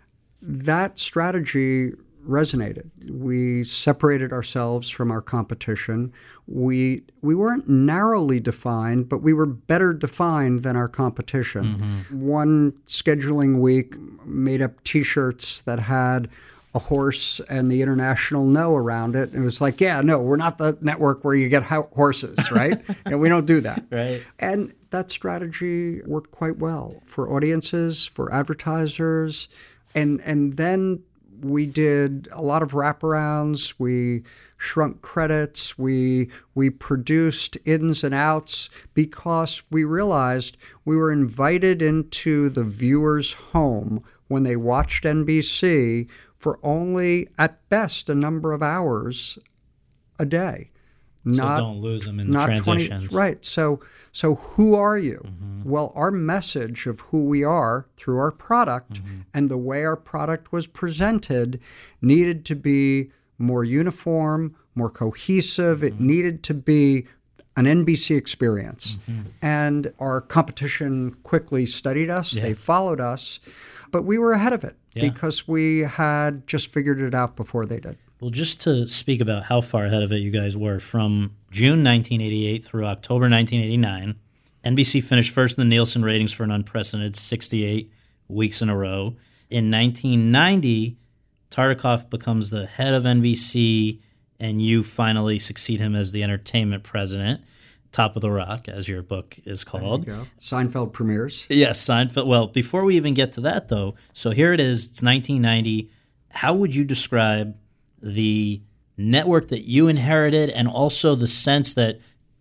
that strategy resonated. We separated ourselves from our competition. We weren't narrowly defined, but we were better defined than our competition. One scheduling week made up T-shirts that had a horse and the international no around it. And it was like, yeah, no, we're not the network where you get horses, right? We don't do that. Right. And that strategy worked quite well for audiences, for advertisers. And then we did a lot of wraparounds. We shrunk credits. We produced ins and outs because we realized we were invited into the viewer's home when they watched NBC for only, at best, a number of hours a day. So don't lose them in the transitions. 20, right. So who are you? Well, our message of who we are through our product and the way our product was presented needed to be more uniform, more cohesive. It needed to be an NBC experience. And our competition quickly studied us. They followed us. But we were ahead of it because we had just figured it out before they did. Well, just to speak about how far ahead of it you guys were, from June 1988 through October 1989, NBC finished first in the Nielsen ratings for an unprecedented 68 weeks in a row. In 1990, Tartikoff becomes the head of NBC, and you finally succeed him as the entertainment president. Top of the Rock, as your book is called. There you go. Seinfeld premieres. Yes, Seinfeld. Well, before we even get to that, though, so here it is. It's 1990. How would you describe the network that you inherited, and also the sense that,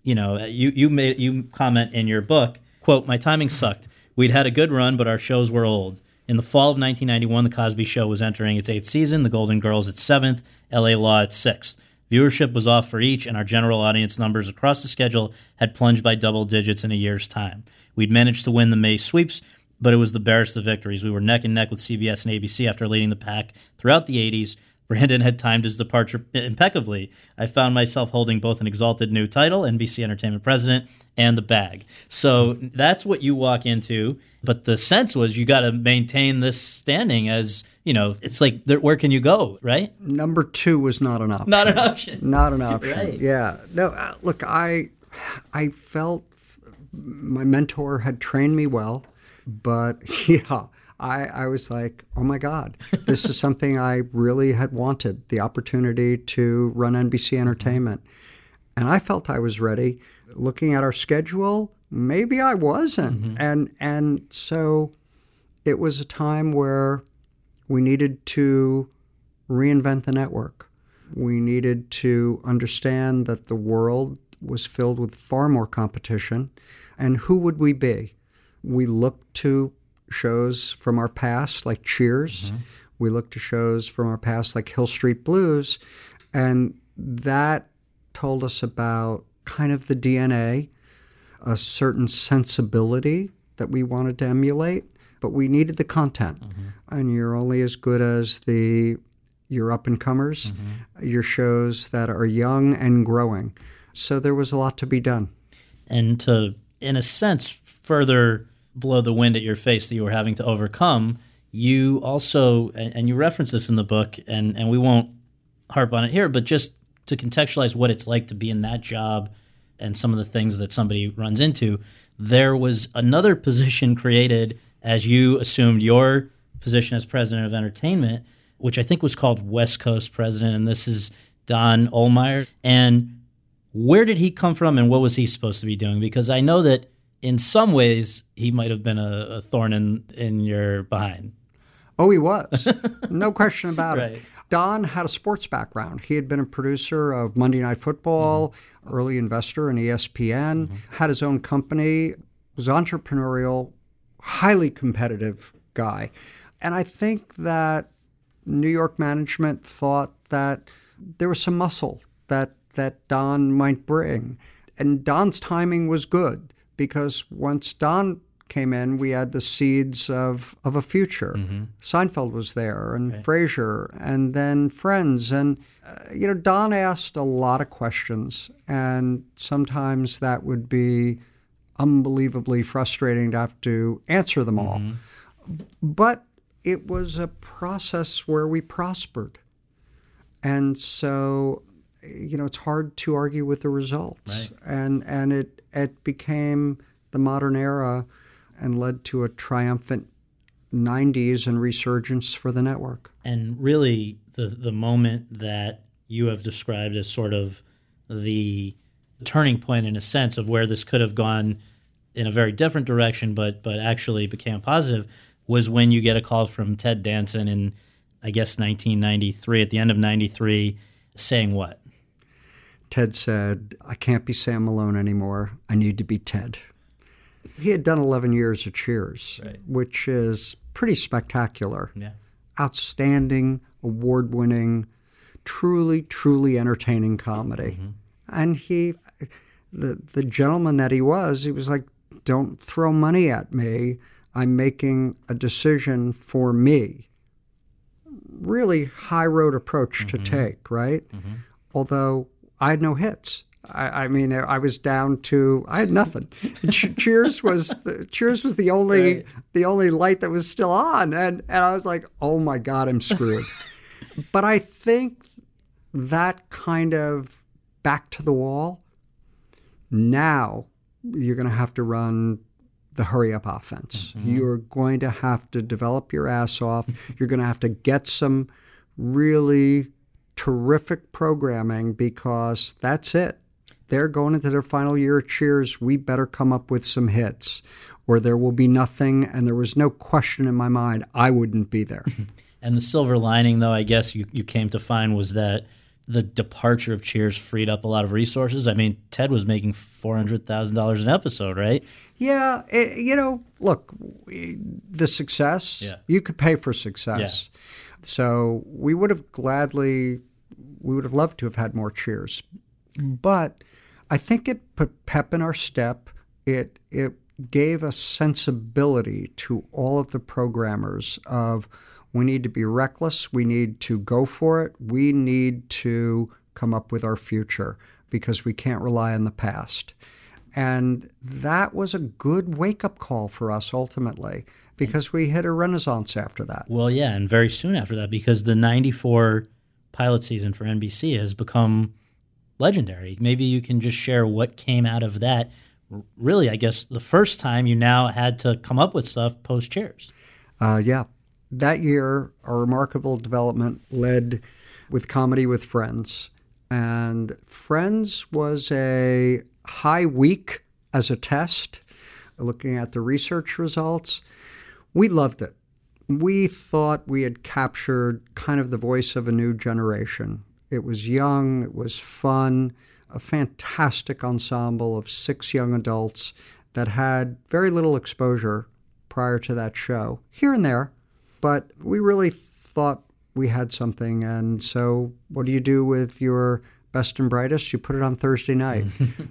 you comment in your book, quote, "My timing sucked. We'd had a good run, but our shows were old. In the fall of 1991, The Cosby Show was entering its 8th season, The Golden Girls its 7th, L.A. Law its 6th. Viewership was off for each, and our general audience numbers across the schedule had plunged by double digits in a year's time. We'd managed to win the May sweeps, but it was the barest of victories. We were neck and neck with CBS and ABC after leading the pack throughout the 80s. Brandon had timed his departure impeccably. I found myself holding both an exalted new title, NBC Entertainment President, and the bag. So that's what you walk into. But the sense was you got to maintain this standing as, it's like, where can you go, right? Number 2 was not an option. Not an option. Not an option. Right. Yeah. No, look, I felt my mentor had trained me well, but yeah, I was like, oh my God, this is something I really had wanted, the opportunity to run NBC Entertainment. And I felt I was ready. Looking at our schedule, maybe I wasn't. And so it was a time where we needed to reinvent the network. We needed to understand that the world was filled with far more competition. And who would we be? We looked to shows from our past like Cheers. We looked to shows from our past like Hill Street Blues. And that told us about kind of the DNA, a certain sensibility that we wanted to emulate, but we needed the content. And you're only as good as your up-and-comers, your shows that are young and growing. So there was a lot to be done. And to, in a sense, further blow the wind at your face that you were having to overcome, you also, and you reference this in the book, and we won't harp on it here, but just to contextualize what it's like to be in that job and some of the things that somebody runs into, there was another position created as you assumed your position as president of entertainment, which I think was called West Coast president, and this is Don Ohlmeyer. And where did he come from, and what was he supposed to be doing? Because I know that in some ways, he might have been a thorn in your behind. Oh, he was. No question about it. Don had a sports background. He had been a producer of Monday Night Football, early investor in ESPN, had his own company, was entrepreneurial, highly competitive guy. And I think that New York management thought that there was some muscle that Don might bring. And Don's timing was good, because once Don came in, we had the seeds of a future. Seinfeld was there, and Frasier, and then Friends. And, Don asked a lot of questions, and sometimes that would be unbelievably frustrating to have to answer them all. But it was a process where we prospered. And so, it's hard to argue with the results. And it became the modern era and led to a triumphant 90s and resurgence for the network. And really, the moment that you have described as sort of the turning point, in a sense, of where this could have gone in a very different direction, but actually became positive, was when you get a call from Ted Danson in, I guess, 1993, at the end of 93, saying what? Ted said, I can't be Sam Malone anymore. I need to be Ted. He had done 11 years of Cheers, which is pretty spectacular. Outstanding, award-winning, truly, truly entertaining comedy. And the gentleman that he was like, don't throw money at me. I'm making a decision for me. Really high road approach to take, right? Although I had no hits. I mean, I was down to, I had nothing. Cheers was the only light that was still on, and I was like, oh my God, I'm screwed. But I think that kind of back to the wall. Now you're going to have to run the hurry up offense. You're going to have to develop your ass off. You're going to have to get some really terrific programming, because that's it. They're going into their final year of Cheers. We better come up with some hits, or there will be nothing. And there was no question in my mind I wouldn't be there. And the silver lining, though, I guess you came to find, was that the departure of Cheers freed up a lot of resources. I mean, Ted was making $400,000 an episode, right? Yeah. Look, the success, you could pay for success. So we would have gladly we would have loved to have had more Cheers. But I think it put pep in our step. It gave a sensibility to all of the programmers of, we need to be reckless, we need to go for it, we need to come up with our future because we can't rely on the past. And that was a good wake-up call for us ultimately, because we hit a renaissance after that. Well, yeah, and very soon after that, because the 94 pilot season for NBC has become legendary. Maybe you can just share what came out of that. Really, I guess the first time you now had to come up with stuff post-Cheers. Yeah. That year, a remarkable development led with Comedy with Friends. And Friends was a high week as a test, looking at the research results. We loved it. We thought we had captured kind of the voice of a new generation. It was young, it was fun, a fantastic ensemble of 6 young adults that had very little exposure prior to that show, here and there, but we really thought we had something. And so what do you do with your best and brightest? You put it on Thursday night.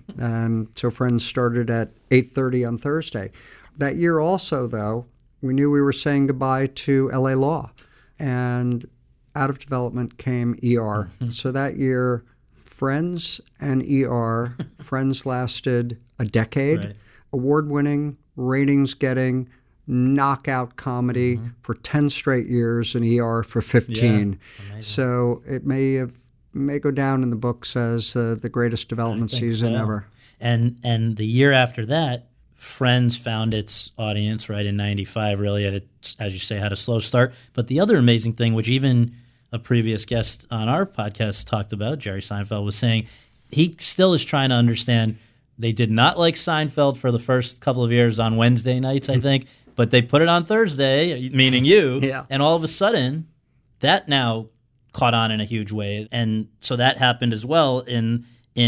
So Friends started at 8:30 on Thursday. That year also, though, we knew we were saying goodbye to LA Law. And out of development came ER. So that year, Friends and ER, Friends lasted a decade, right. Award-winning, ratings-getting, knockout comedy for 10 straight years, and ER for 15. Yeah, so it may go down in the books as the greatest development season ever. And the year after that, Friends found its audience right in 95, really, as you say, had a slow start. But the other amazing thing, which even a previous guest on our podcast talked about, Jerry Seinfeld, was saying he still is trying to understand. They did not like Seinfeld for the first couple of years on Wednesday nights, I think, but they put it on Thursday, meaning you, and all of a sudden, that now caught on in a huge way. And so that happened as well in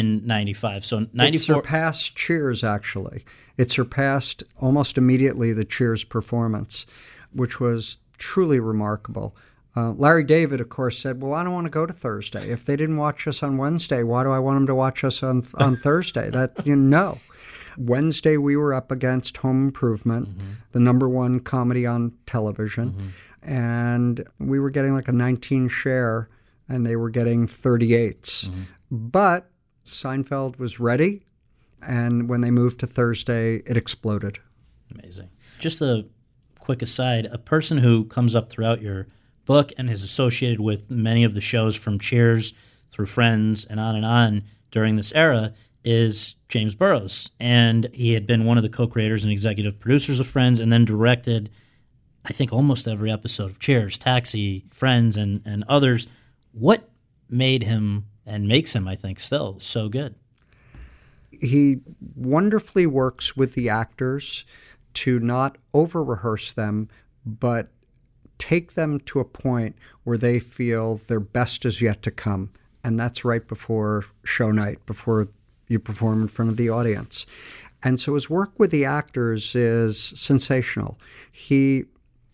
95. So 94. It surpassed Cheers, actually. It surpassed almost immediately the Cheers performance, which was truly remarkable. Larry David, of course, said, well, I don't want to go to Thursday. If they didn't watch us on Wednesday, why do I want them to watch us on Thursday? No. Wednesday, we were up against Home Improvement, the number one comedy on television, and we were getting like a 19 share, and they were getting 38s. But Seinfeld was ready, and when they moved to Thursday, it exploded. Amazing. Just a quick aside, a person who comes up throughout your book and is associated with many of the shows from Cheers through Friends and on during this era is James Burrows. And he had been one of the co-creators and executive producers of Friends, and then directed, I think, almost every episode of Cheers, Taxi, Friends, and others. What made him, and makes him, I think, still so good? He wonderfully works with the actors to not over-rehearse them, but take them to a point where they feel their best is yet to come. And that's right before show night, before you perform in front of the audience. And so his work with the actors is sensational. He'll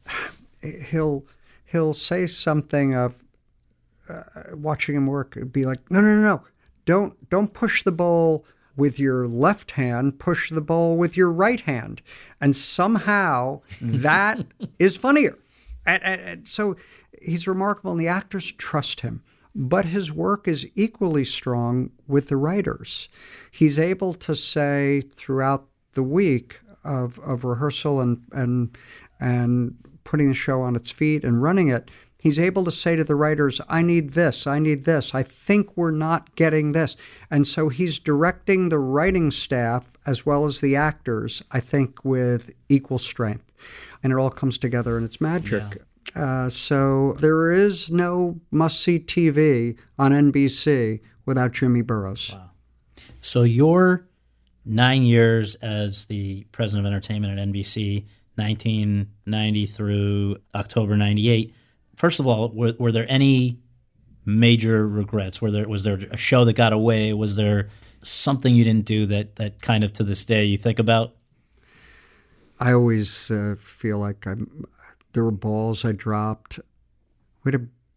say something of, watching him work, it'd be like, no. Don't push the bowl with your left hand, push the bowl with your right hand. And somehow that is funnier. And so he's remarkable, and the actors trust him. But his work is equally strong with the writers. He's able to say throughout the week of rehearsal and putting the show on its feet and running it, he's able to say to the writers, I need this, I think we're not getting this. And so he's directing the writing staff as well as the actors, I think, with equal strength. And it all comes together and it's magic. Yeah. So there is no must-see TV on NBC without Jimmy Burrows. Wow. So your 9 years as the president of entertainment at NBC, 1990 through October 98, first of all, were there any major regrets? Was there a show that got away? Was there something you didn't do that kind of to this day you think about? I always feel like there were balls I dropped. We had a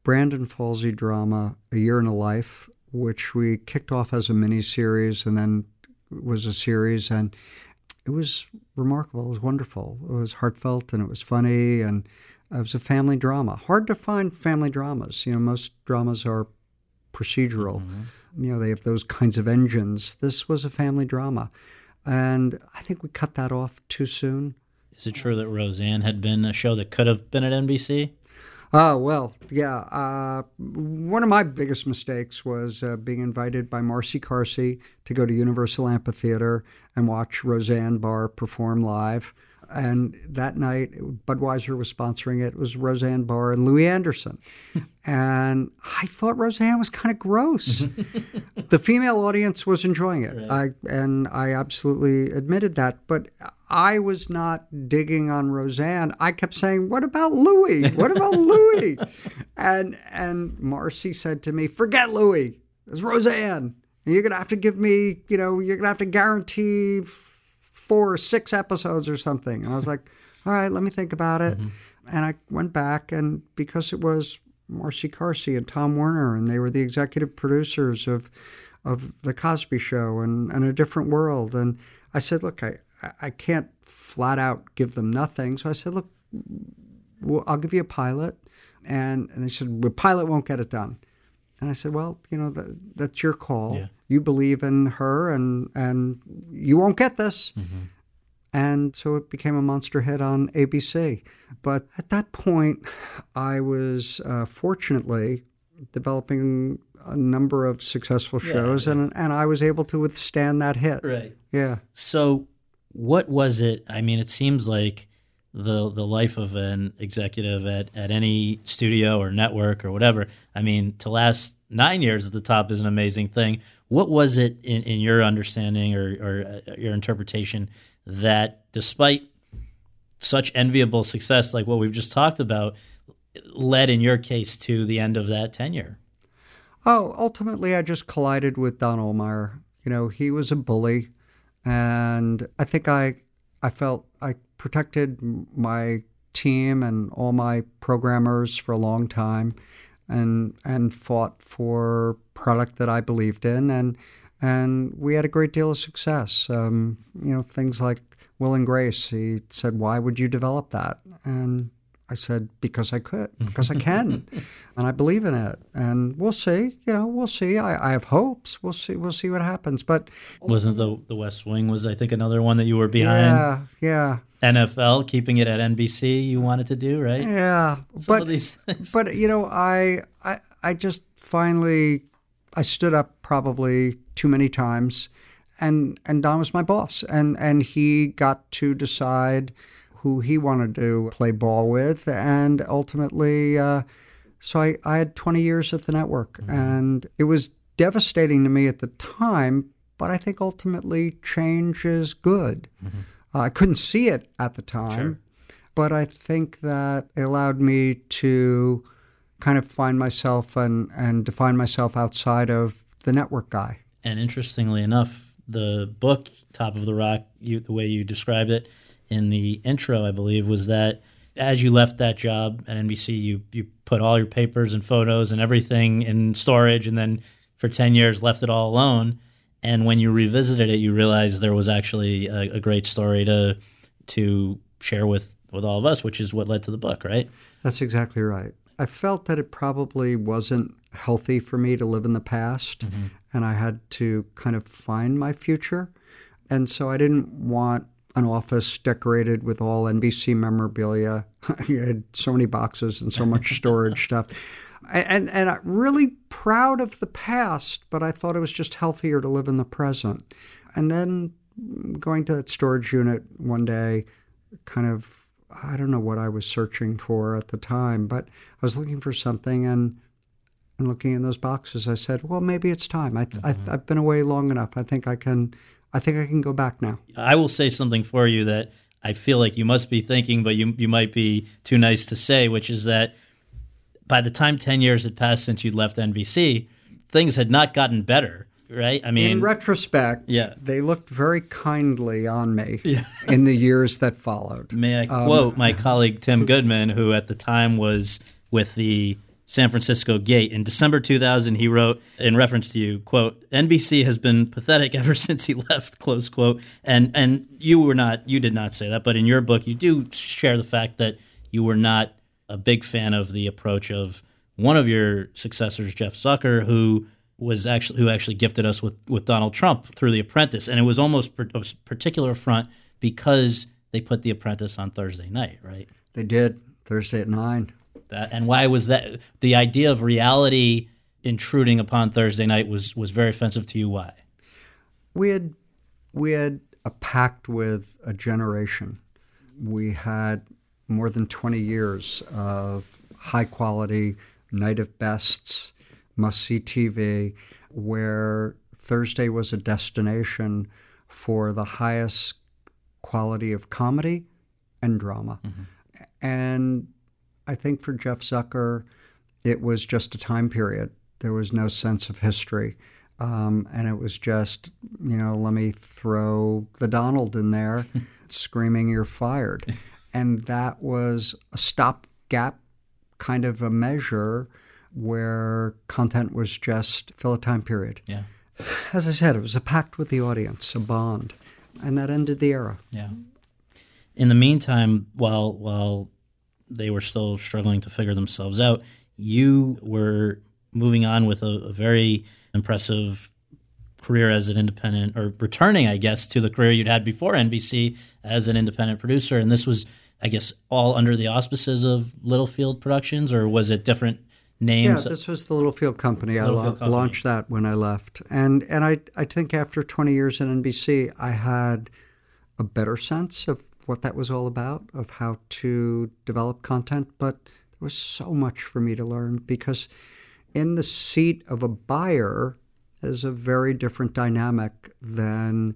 Brandon Falsey drama, A Year in a Life, which we kicked off as a miniseries and then was a series, and it was remarkable. It was wonderful. It was heartfelt and it was funny, and it was a family drama. Hard to find family dramas. Most dramas are procedural. They have those kinds of engines. This was a family drama, and I think we cut that off too soon. Is it true that Roseanne had been a show that could have been at NBC? Oh, well, yeah. One of my biggest mistakes was being invited by Marcy Carsey to go to Universal Amphitheater and watch Roseanne Barr perform live. And that night, Budweiser was sponsoring it. It was Roseanne Barr and Louis Anderson. And I thought Roseanne was kind of gross. The female audience was enjoying it. Right. I absolutely admitted that. But I was not digging on Roseanne. I kept saying, what about Louis? What about Louis? And Marcy said to me, forget Louis. It's Roseanne. And you're going to have to give me, you're going to have to guarantee 4 or 6 episodes or something. And I was like, all right, let me think about it. And I went back, and because it was Marcy Carsey and Tom Werner, and they were the executive producers of The Cosby Show and A Different World. And I said, look, I can't flat out give them nothing. So I said, look, I'll give you a pilot. And they said, the pilot won't get it done. And I said, well, that's your call. Yeah. You believe in her, and you won't get this. And so it became a monster hit on ABC. But at that point, I was fortunately developing a number of successful shows, and I was able to withstand that hit. Right. Yeah. So what was it? I mean, it seems like the life of an executive at any studio or network or whatever, I mean, to last 9 years at the top is an amazing thing. What was it in your understanding or your interpretation that despite such enviable success like what we've just talked about led in your case to the end of that tenure? Oh, ultimately I just collided with Don Ohlmeyer. He was a bully, and I think I felt I protected my team and all my programmers for a long time, and fought for product that I believed in, and we had a great deal of success. Things like Will and Grace. He said, "Why would you develop that?" And I said, "Because I could, because I can, and I believe in it." And we'll see. We'll see. I have hopes. We'll see. We'll see what happens. But wasn't the West Wing was I think another one that you were behind? Yeah. NFL, keeping it at NBC, you wanted to do, right? Yeah. Some of these things. But I just finally I stood up probably too many times, and Don was my boss, and he got to decide who he wanted to play ball with, and ultimately, so I had 20 years at the network, and it was devastating to me at the time, but I think ultimately change is good. I couldn't see it at the time, but I think that it allowed me to kind of find myself and define myself outside of the network guy. And interestingly enough, the book, Top of the Rock, the way you described it in the intro, I believe, was that as you left that job at NBC, you put all your papers and photos and everything in storage, and then for 10 years left it all alone. And when you revisited it, you realized there was actually a great story to share with all of us, which is what led to the book, right? That's exactly right. I felt that it probably wasn't healthy for me to live in the past, and I had to kind of find my future. And so I didn't want an office decorated with all NBC memorabilia. I had so many boxes and so much storage stuff. And I'm really proud of the past, but I thought it was just healthier to live in the present. And then going to that storage unit one day, kind of, I don't know what I was searching for at the time, but I was looking for something, and looking in those boxes, I said, well, maybe it's time. I've been away long enough. I think I can go back now. I will say something for you that I feel like you must be thinking, but you might be too nice to say, which is that by the time 10 years had passed since you'd left NBC, things had not gotten better, right? I mean, in retrospect, they looked very kindly on me in the years that followed. May I quote my colleague Tim Goodman, who at the time was with the San Francisco Gate. In December 2000, he wrote, in reference to you, quote, "NBC has been pathetic ever since he left," close quote. And you did not say that, but in your book, you do share the fact that you were not a big fan of the approach of one of your successors, Jeff Zucker, who actually gifted us with Donald Trump through The Apprentice. And it was almost a particular affront because they put The Apprentice on Thursday night, right? They did, Thursday at 9. And why was that? The idea of reality intruding upon Thursday night was very offensive to you. Why? We had a pact with a generation. We had more than 20 years of high-quality, night of bests, must-see TV, where Thursday was a destination for the highest quality of comedy and drama. Mm-hmm. And I think for Jeff Zucker, it was just a time period. There was no sense of history. And it was just, let me throw the Donald in there screaming, "You're fired." And that was a stopgap kind of a measure where content was just fill a time period. Yeah. As I said, it was a pact with the audience, a bond. And that ended the era. Yeah. In the meantime, while they were still struggling to figure themselves out, you were moving on with a very impressive career as an independent, or returning, I guess, to the career you'd had before NBC as an independent producer. And this was, I guess, all under the auspices of Littlefield Productions, or was it different names? Yeah, this was the Littlefield Company. I launched that when I left. And I think after 20 years at NBC, I had a better sense of what that was all about, of how to develop content. But there was so much for me to learn, because in the seat of a buyer is a very different dynamic than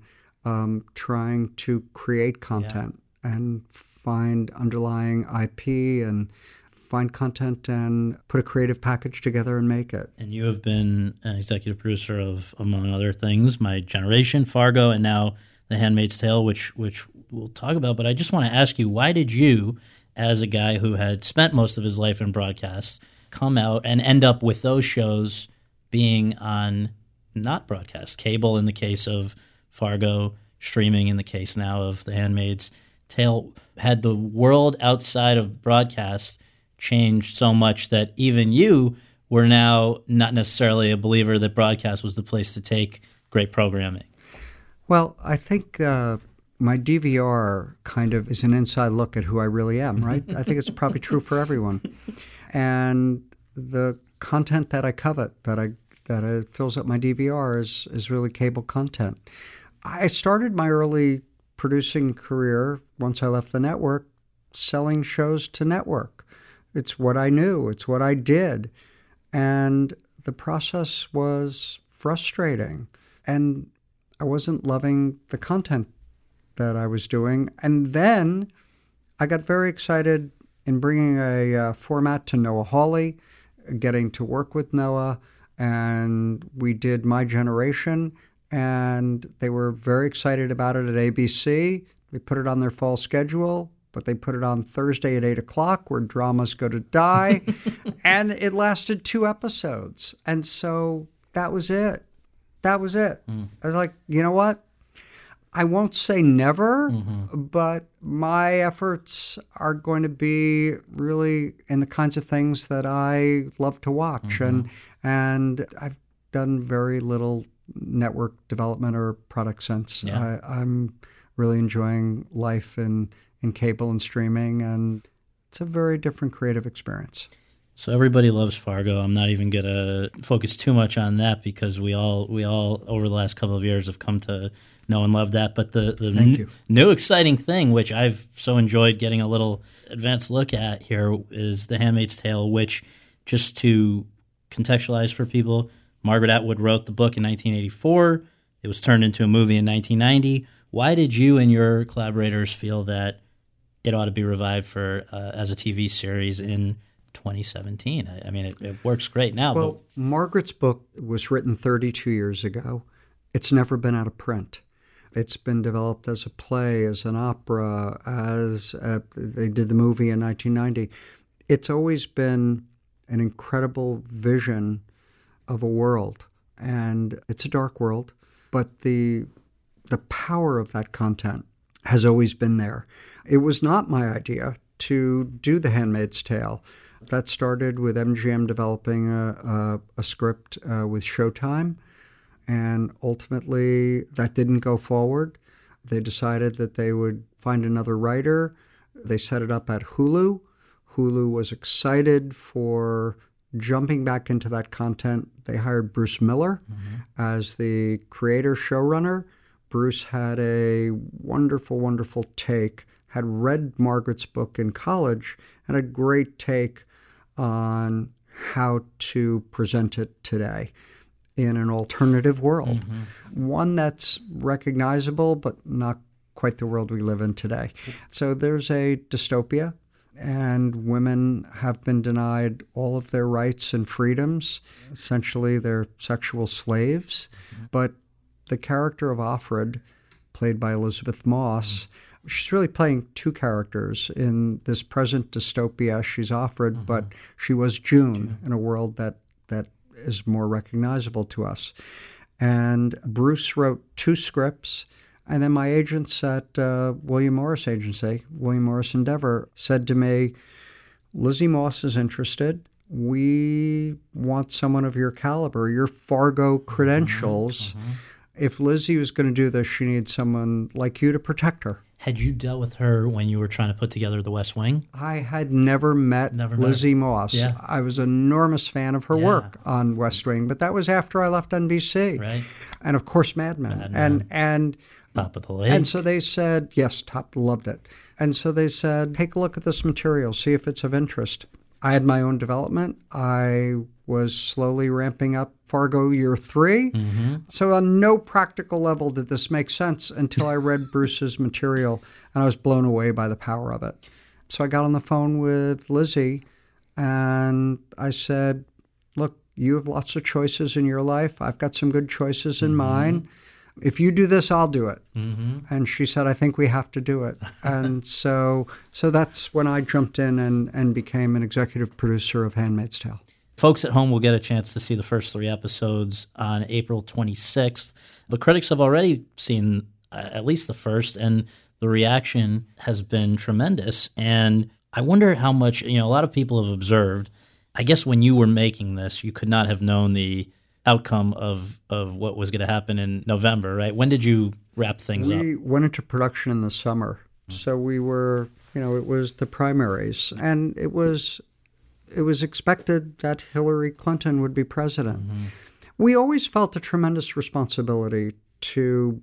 trying to create content and find underlying IP and find content and put a creative package together and make it. And you have been an executive producer of, among other things, My Generation, Fargo, and now The Handmaid's Tale, which we'll talk about. But I just want to ask you, why did you, as a guy who had spent most of his life in broadcast, come out and end up with those shows being on not broadcast, cable in the case of Fargo, streaming in the case now of The Handmaid's Tale? Had the world outside of broadcast changed so much that even you were now not necessarily a believer that broadcast was the place to take great programming? Well, I think my DVR kind of is an inside look at who I really am, right? I think it's probably true for everyone. And the content that I covet, that fills up my DVR, is really cable content. I started my early producing career, once I left the network, selling shows to network. It's what I knew. It's what I did. And the process was frustrating. And I wasn't loving the content that I was doing. And then I got very excited in bringing a format to Noah Hawley, getting to work with Noah. And we did My Generation, and they were very excited about it at ABC. We put it on their fall schedule, but they put it on Thursday at 8 o'clock, where dramas go to die. And it lasted 2 episodes. And so that was it. That was it. I was like, you know what? I won't say never, but my efforts are going to be really in the kinds of things that I love to watch. And I've done very little network development or product since. Yeah. I'm really enjoying life in cable and streaming, and it's a very different creative experience. So everybody loves Fargo. I'm not even going to focus too much on that, because we all over the last couple of years have come to know and love that. But the new exciting thing, which I've so enjoyed getting a little advanced look at here, is The Handmaid's Tale, which, just to contextualize for people, Margaret Atwood wrote the book in 1984. It was turned into a movie in 1990. Why did you and your collaborators feel that it ought to be revived for as a TV series in 2017? I mean, it works great now. Well, Margaret's book was written 32 years ago. It's never been out of print. It's been developed as a play, as an opera, they did the movie in 1990. It's always been an incredible vision of a world. And it's a dark world, but the power of that content has always been there. It was not my idea to do The Handmaid's Tale. That started with MGM developing a script with Showtime, and ultimately that didn't go forward. They decided that they would find another writer. They set it up at Hulu. Hulu was excited for jumping back into that content. They hired Bruce Miller as the creator showrunner. Bruce had a wonderful, wonderful take, had read Margaret's book in college, and a great take on how to present it today in an alternative world. One that's recognizable, but not quite the world we live in today. So there's a dystopia, and women have been denied all of their rights and freedoms. Essentially, they're sexual slaves. But the character of Offred, played by Elizabeth Moss, she's really playing two characters. In this present dystopia, she's Offred, but she was June in a world that is more recognizable to us. And Bruce wrote 2 scripts, and then my agents at William Morris Agency, William Morris Endeavor, said to me, Lizzie Moss is interested. We want someone of your caliber, your Fargo credentials. If Lizzie was going to do this, she needs someone like you to protect her. Had you dealt with her when you were trying to put together The West Wing? I had never met Lizzie Moss. Yeah. I was an enormous fan of her work on West Wing, but that was after I left NBC. Right. And of course, Mad Men. And Top of the Lake. And so they said, yes, loved it. And so they said, take a look at this material, see if it's of interest. I had my own development. I was slowly ramping up Fargo year 3. So on no practical level did this make sense until I read Bruce's material, and I was blown away by the power of it. So I got on the phone with Lizzie, and I said, look, you have lots of choices in your life. I've got some good choices in mine. If you do this, I'll do it. And she said, I think we have to do it. And so that's when I jumped in and became an executive producer of Handmaid's Tale. Folks at home will get a chance to see the first 3 episodes on April 26th. The critics have already seen at least the first, and the reaction has been tremendous. And I wonder how much, a lot of people have observed, I guess when you were making this, you could not have known the outcome of what was going to happen in November, right? When did you wrap things up? We went into production in the summer. So we were, it was the primaries, and it was expected that Hillary Clinton would be president. We always felt a tremendous responsibility to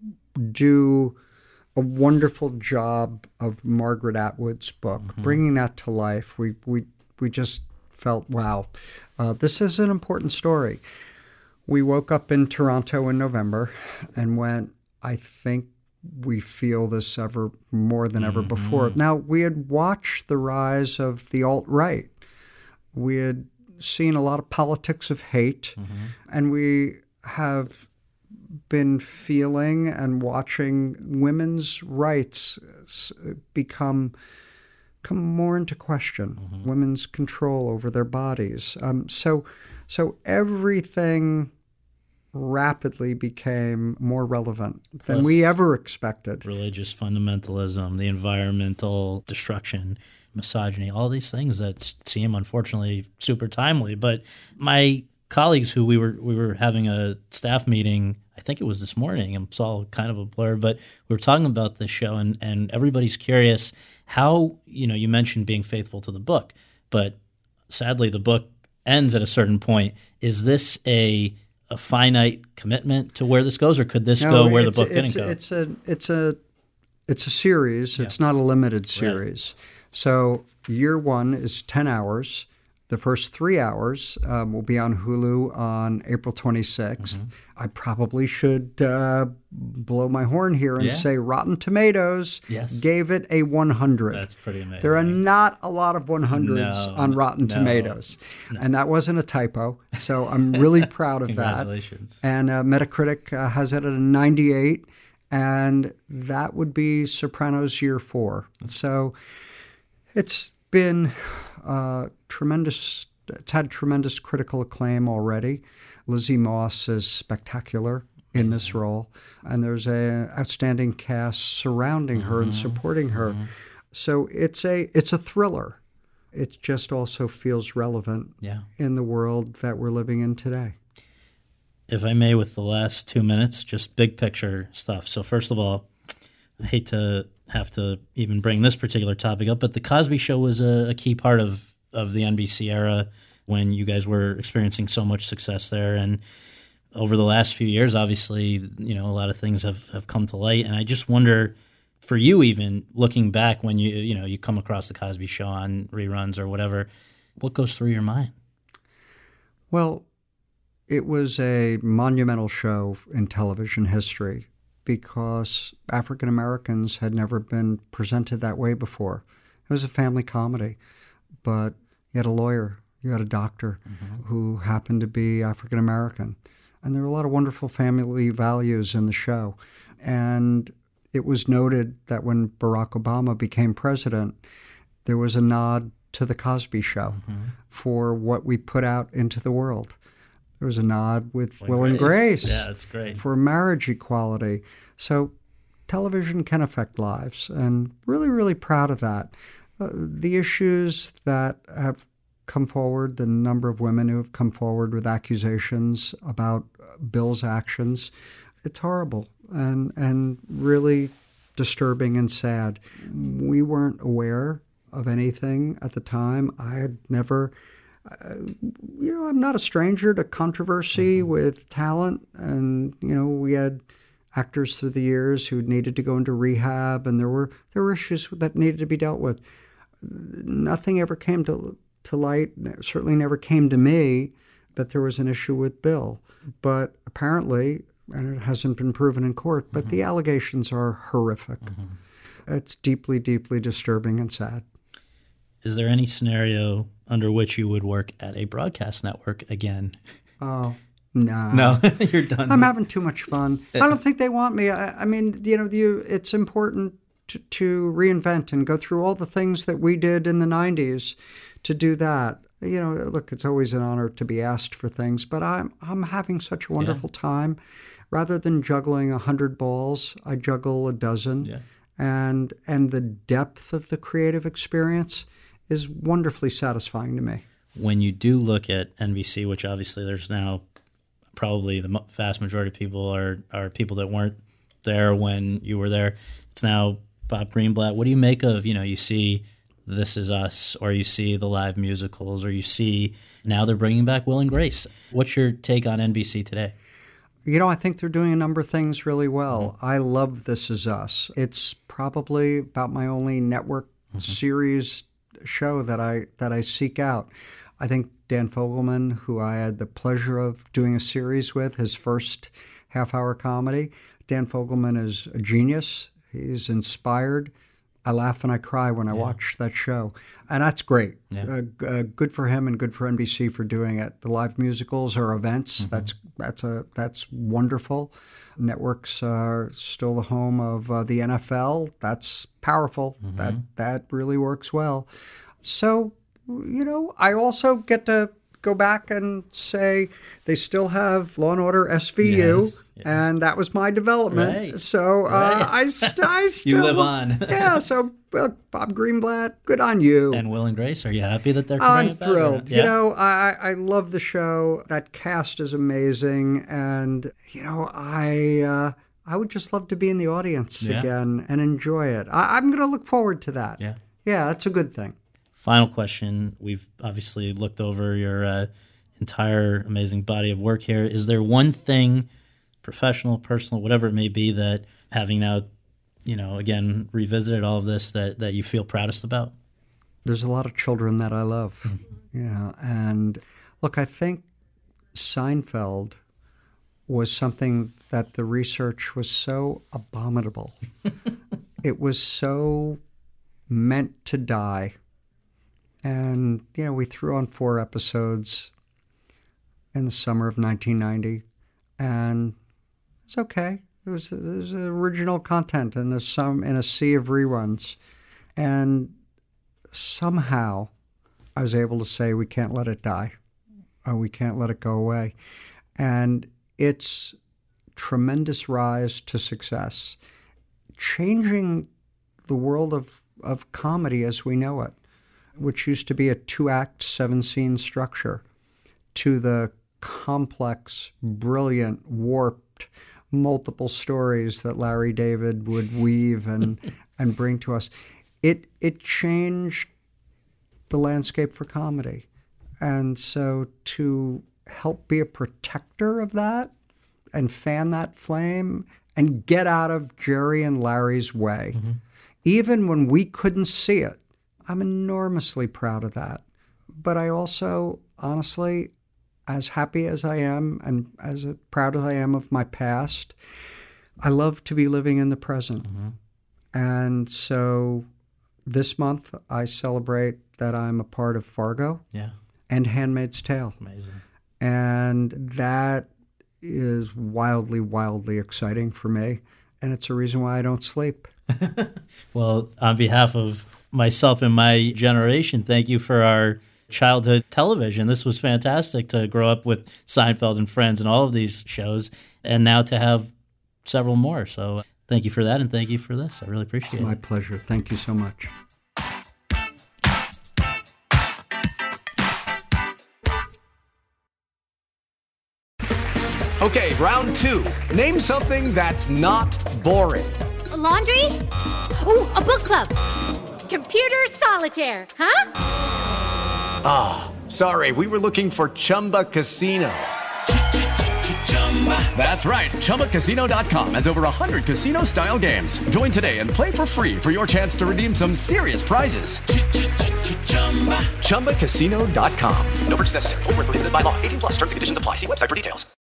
do a wonderful job of Margaret Atwood's book, bringing that to life. We just felt, wow, this is an important story. We woke up in Toronto in November and went, I think we feel this ever more than ever before. Now, we had watched the rise of the alt-right. We had seen a lot of politics of hate, and we have been feeling and watching women's rights come more into question, women's control over their bodies. So everything rapidly became more relevant than we ever expected. Religious fundamentalism, the environmental destruction, misogyny, all these things that seem unfortunately super timely. But my colleagues who we were having a staff meeting, I think it was this morning, it's all kind of a blur, but we were talking about this show, and everybody's curious how, you mentioned being faithful to the book, but sadly the book ends at a certain point. Is this a finite commitment to where this goes, or could this go where the book didn't go? It's a series. Yeah. It's not a limited series. Right. So year 1 is 10 hours. The first 3 hours will be on Hulu on April 26th. I probably should blow my horn here and say Rotten Tomatoes gave it a 100. That's pretty amazing. There are not a lot of 100s on Rotten Tomatoes. No. And that wasn't a typo. So I'm really proud of Congratulations. that. And Metacritic has it at a 98. And that would be Sopranos year 4. So it's been a tremendous It's had tremendous critical acclaim already. Lizzie Moss is spectacular in this role, and there's an outstanding cast surrounding her and supporting her. So it's a thriller. It just also feels relevant in the world that we're living in today. If I may, with the last 2 minutes, just big picture stuff. So first of all, I hate to have to even bring this particular topic up, but The Cosby Show was a key part of the NBC era when you guys were experiencing so much success there. And over the last few years, obviously, a lot of things have come to light. And I just wonder, for you even, looking back when you come across The Cosby Show on reruns or whatever, what goes through your mind? Well, it was a monumental show in television history because African Americans had never been presented that way before. It was a family comedy, but you had a lawyer, you had a doctor who happened to be African American. And there were a lot of wonderful family values in the show. And it was noted that when Barack Obama became president, there was a nod to The Cosby Show for what we put out into the world. There was a nod with Will and Grace. Yeah, that's great. For marriage equality. So television can affect lives, and really, really proud of that. The issues that have come forward, the number of women who have come forward with accusations about Bill's actions, it's horrible and really disturbing and sad. We weren't aware of anything at the time. I had never... I'm not a stranger to controversy with talent, and we had actors through the years who needed to go into rehab, and there were issues that needed to be dealt with. Nothing ever came to light. Certainly never came to me that there was an issue with Bill, but apparently, and it hasn't been proven in court, but the allegations are horrific. It's deeply, deeply disturbing and sad. Is there any scenario under which you would work at a broadcast network again? Oh, no. No, you're done. I'm having too much fun. I don't think they want me. I mean, it's important to reinvent and go through all the things that we did in the 90s to do that. Look, it's always an honor to be asked for things, but I'm having such a wonderful time. Rather than juggling 100 balls, I juggle a dozen. Yeah. And the depth of the creative experience is wonderfully satisfying to me. When you do look at NBC, which obviously there's now probably the vast majority of people are people that weren't there when you were there. It's now Bob Greenblatt. What do you make of, you see This Is Us, or you see the live musicals, or you see now they're bringing back Will and Grace. What's your take on NBC today? I think they're doing a number of things really well. I love This Is Us. It's probably about my only network series show that I seek out. I think Dan Fogelman, who I had the pleasure of doing a series with, his first half-hour comedy, Dan Fogelman is a genius. He's inspired. I laugh and I cry when I watch that show. And that's great. Yeah. Good for him and good for NBC for doing it. The live musicals are events. That's wonderful. Networks are still the home of the NFL. That's powerful. That really works well. So, I also get to go back and say they still have Law & Order SVU, and that was my development. Right. So I still... You live on. Yeah, so Bob Greenblatt, good on you. And Will and Grace, are you happy that they're coming I'm thrilled. Yeah. I love the show. That cast is amazing, and, I would just love to be in the audience again and enjoy it. I'm going to look forward to that. Yeah, that's a good thing. Final question. We've obviously looked over your entire amazing body of work here. Is there one thing, professional, personal, whatever it may be, that having now, again, revisited all of this, that you feel proudest about? There's a lot of children that I love. And look, I think Seinfeld was something that the research was so abominable. It was so meant to die. And, we threw on 4 episodes in the summer of 1990, and it's okay. It was original content in a sea of reruns. And somehow I was able to say, we can't let it die. We can't let it go away. And its tremendous rise to success, changing the world of comedy as we know it, which used to be a 2-act, 7-scene structure, to the complex, brilliant, warped, multiple stories that Larry David would weave and bring to us. It changed the landscape for comedy. And so to help be a protector of that and fan that flame and get out of Jerry and Larry's way, even when we couldn't see it, I'm enormously proud of that. But I also, honestly, as happy as I am and as proud as I am of my past, I love to be living in the present. And so this month I celebrate that I'm a part of Fargo and Handmaid's Tale. Amazing. And that is wildly, wildly exciting for me. And it's a reason why I don't sleep. Well, on behalf of myself and my generation, thank you for our childhood television. This was fantastic to grow up with Seinfeld and Friends and all of these shows, and now to have several more. So thank you for that, and thank you for this. I really appreciate it. My pleasure. Thank you so much. Okay, round 2. Name something that's not boring. A laundry? Ooh, a book club. Computer solitaire, huh? Ah, sorry, we were looking for Chumba Casino. That's right, ChumbaCasino.com has over 100 casino-style games. Join today and play for free for your chance to redeem some serious prizes. ChumbaCasino.com. No purchase necessary. Void where prohibited by law. 18+ terms and conditions apply. See website for details.